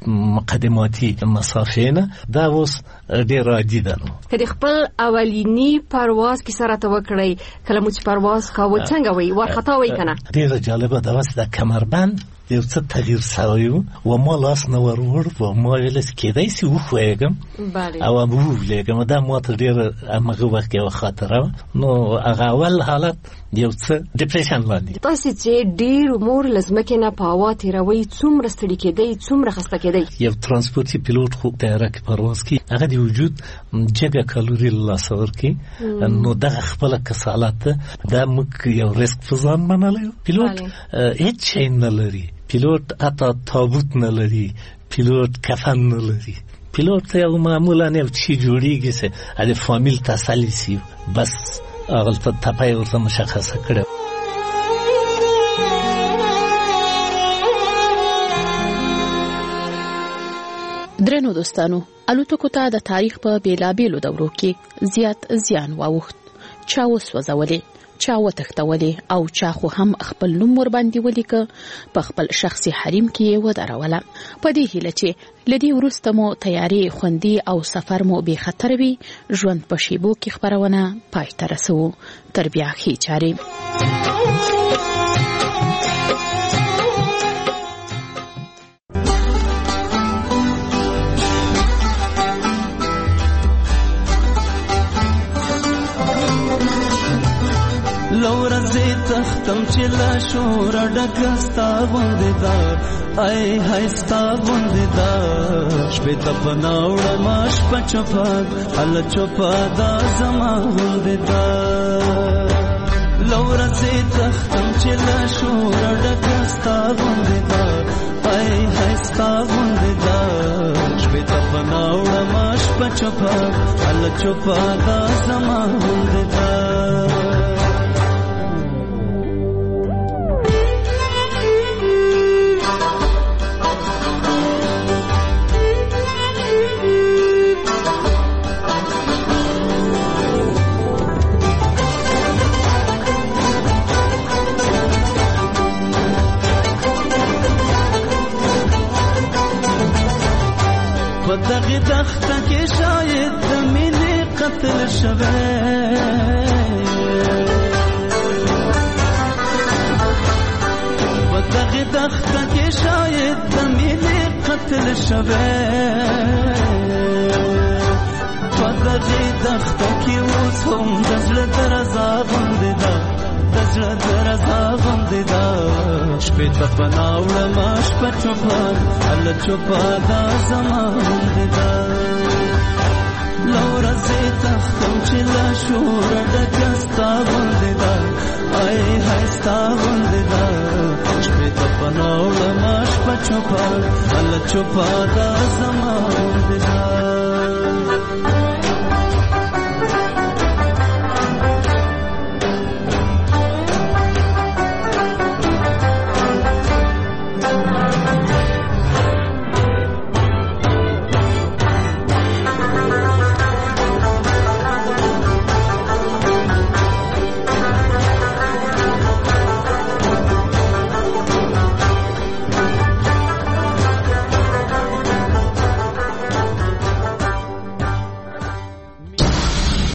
مقدماتی مسافه نه دا اوس ډیر عادي ده. کله خپل اولینی پرواز کی سره تو کړی کله مو چې پرواز کاوه څنګه وای ورخطا وای کنه؟ ډیر جالبه ده. واسه د کمربند یو څه تغییر شوی و ما لاس نه ورور و ما ویل کېدای شي وخوېږم او مو ویلګم دا ما ته ډیر هغه وخت یو خاطره نو هغه اول حالت یو څه ډیپریشن باندې. تاسو چې ډیر امور لازمکه نه پاوا تیروي څومره ستړي کېدای څومره خسته کېدای؟ یو ترانسپورتي پیلوټ خو طیاره کې پرواز کوي هغه د وجود جګه کالوري لاس ورکی نو دغه خپل کسالت دا موږ یو ریسک فزان منلو. پیلوټ هیڅ شي نه لري، پیلوټ اته تابوت نه لري، پیلوټ کفن نه لري. پیلوټ ته یو معمولا یو چی جوړیږي چې د فامیل تسلی سی بس هغه په تپای ورته مشخصه کړو. درنو دوستانو، الوتکو ته د تاریخ په بیلابیلو دورو کې زیات زیان واوښت. چا وسوځولې، چا وتښتولې او چا خو هم خپل نوم ور باندې ولیکه په خپل شخصي حریم کې ودروله. په دې هیله چې لدی ورسته مو تیاری خوندي او سفر مو به خطر وي، ژوند په شیبو کې خبرونه پای ته رسو. تر بیا خې چاري لورزی تختم چې لا شور ډکستا غوندې دا ای هستا غوندې دا شپې ته پناوړه ماش پچپا ال چپا دا زما غوندې دا لورزی تختم چې لا شور ډکستا غوندې دا ای هستا غوندې دا شپې ته پناوړه ماش پچپا ال چپا دا زما غوندې دا دغه دخته کې شاید د مینې قتل شوه په دغه دخته کې شاید د مینې قتل شوه په دغه دښته کې اوس هم د زړه درزا غوندې ده د زړه درزا غوندې ده شپې ته پناه وړمه شپه چوپه هله چوپه دا زما غوندې ده له ورځې تښتم چې له شوره ډکه ستا غوندې ده ای های ستا غوندې ده شپې ته پناه وړمه شپه چوپه هله چوپه دا زما غوندې ده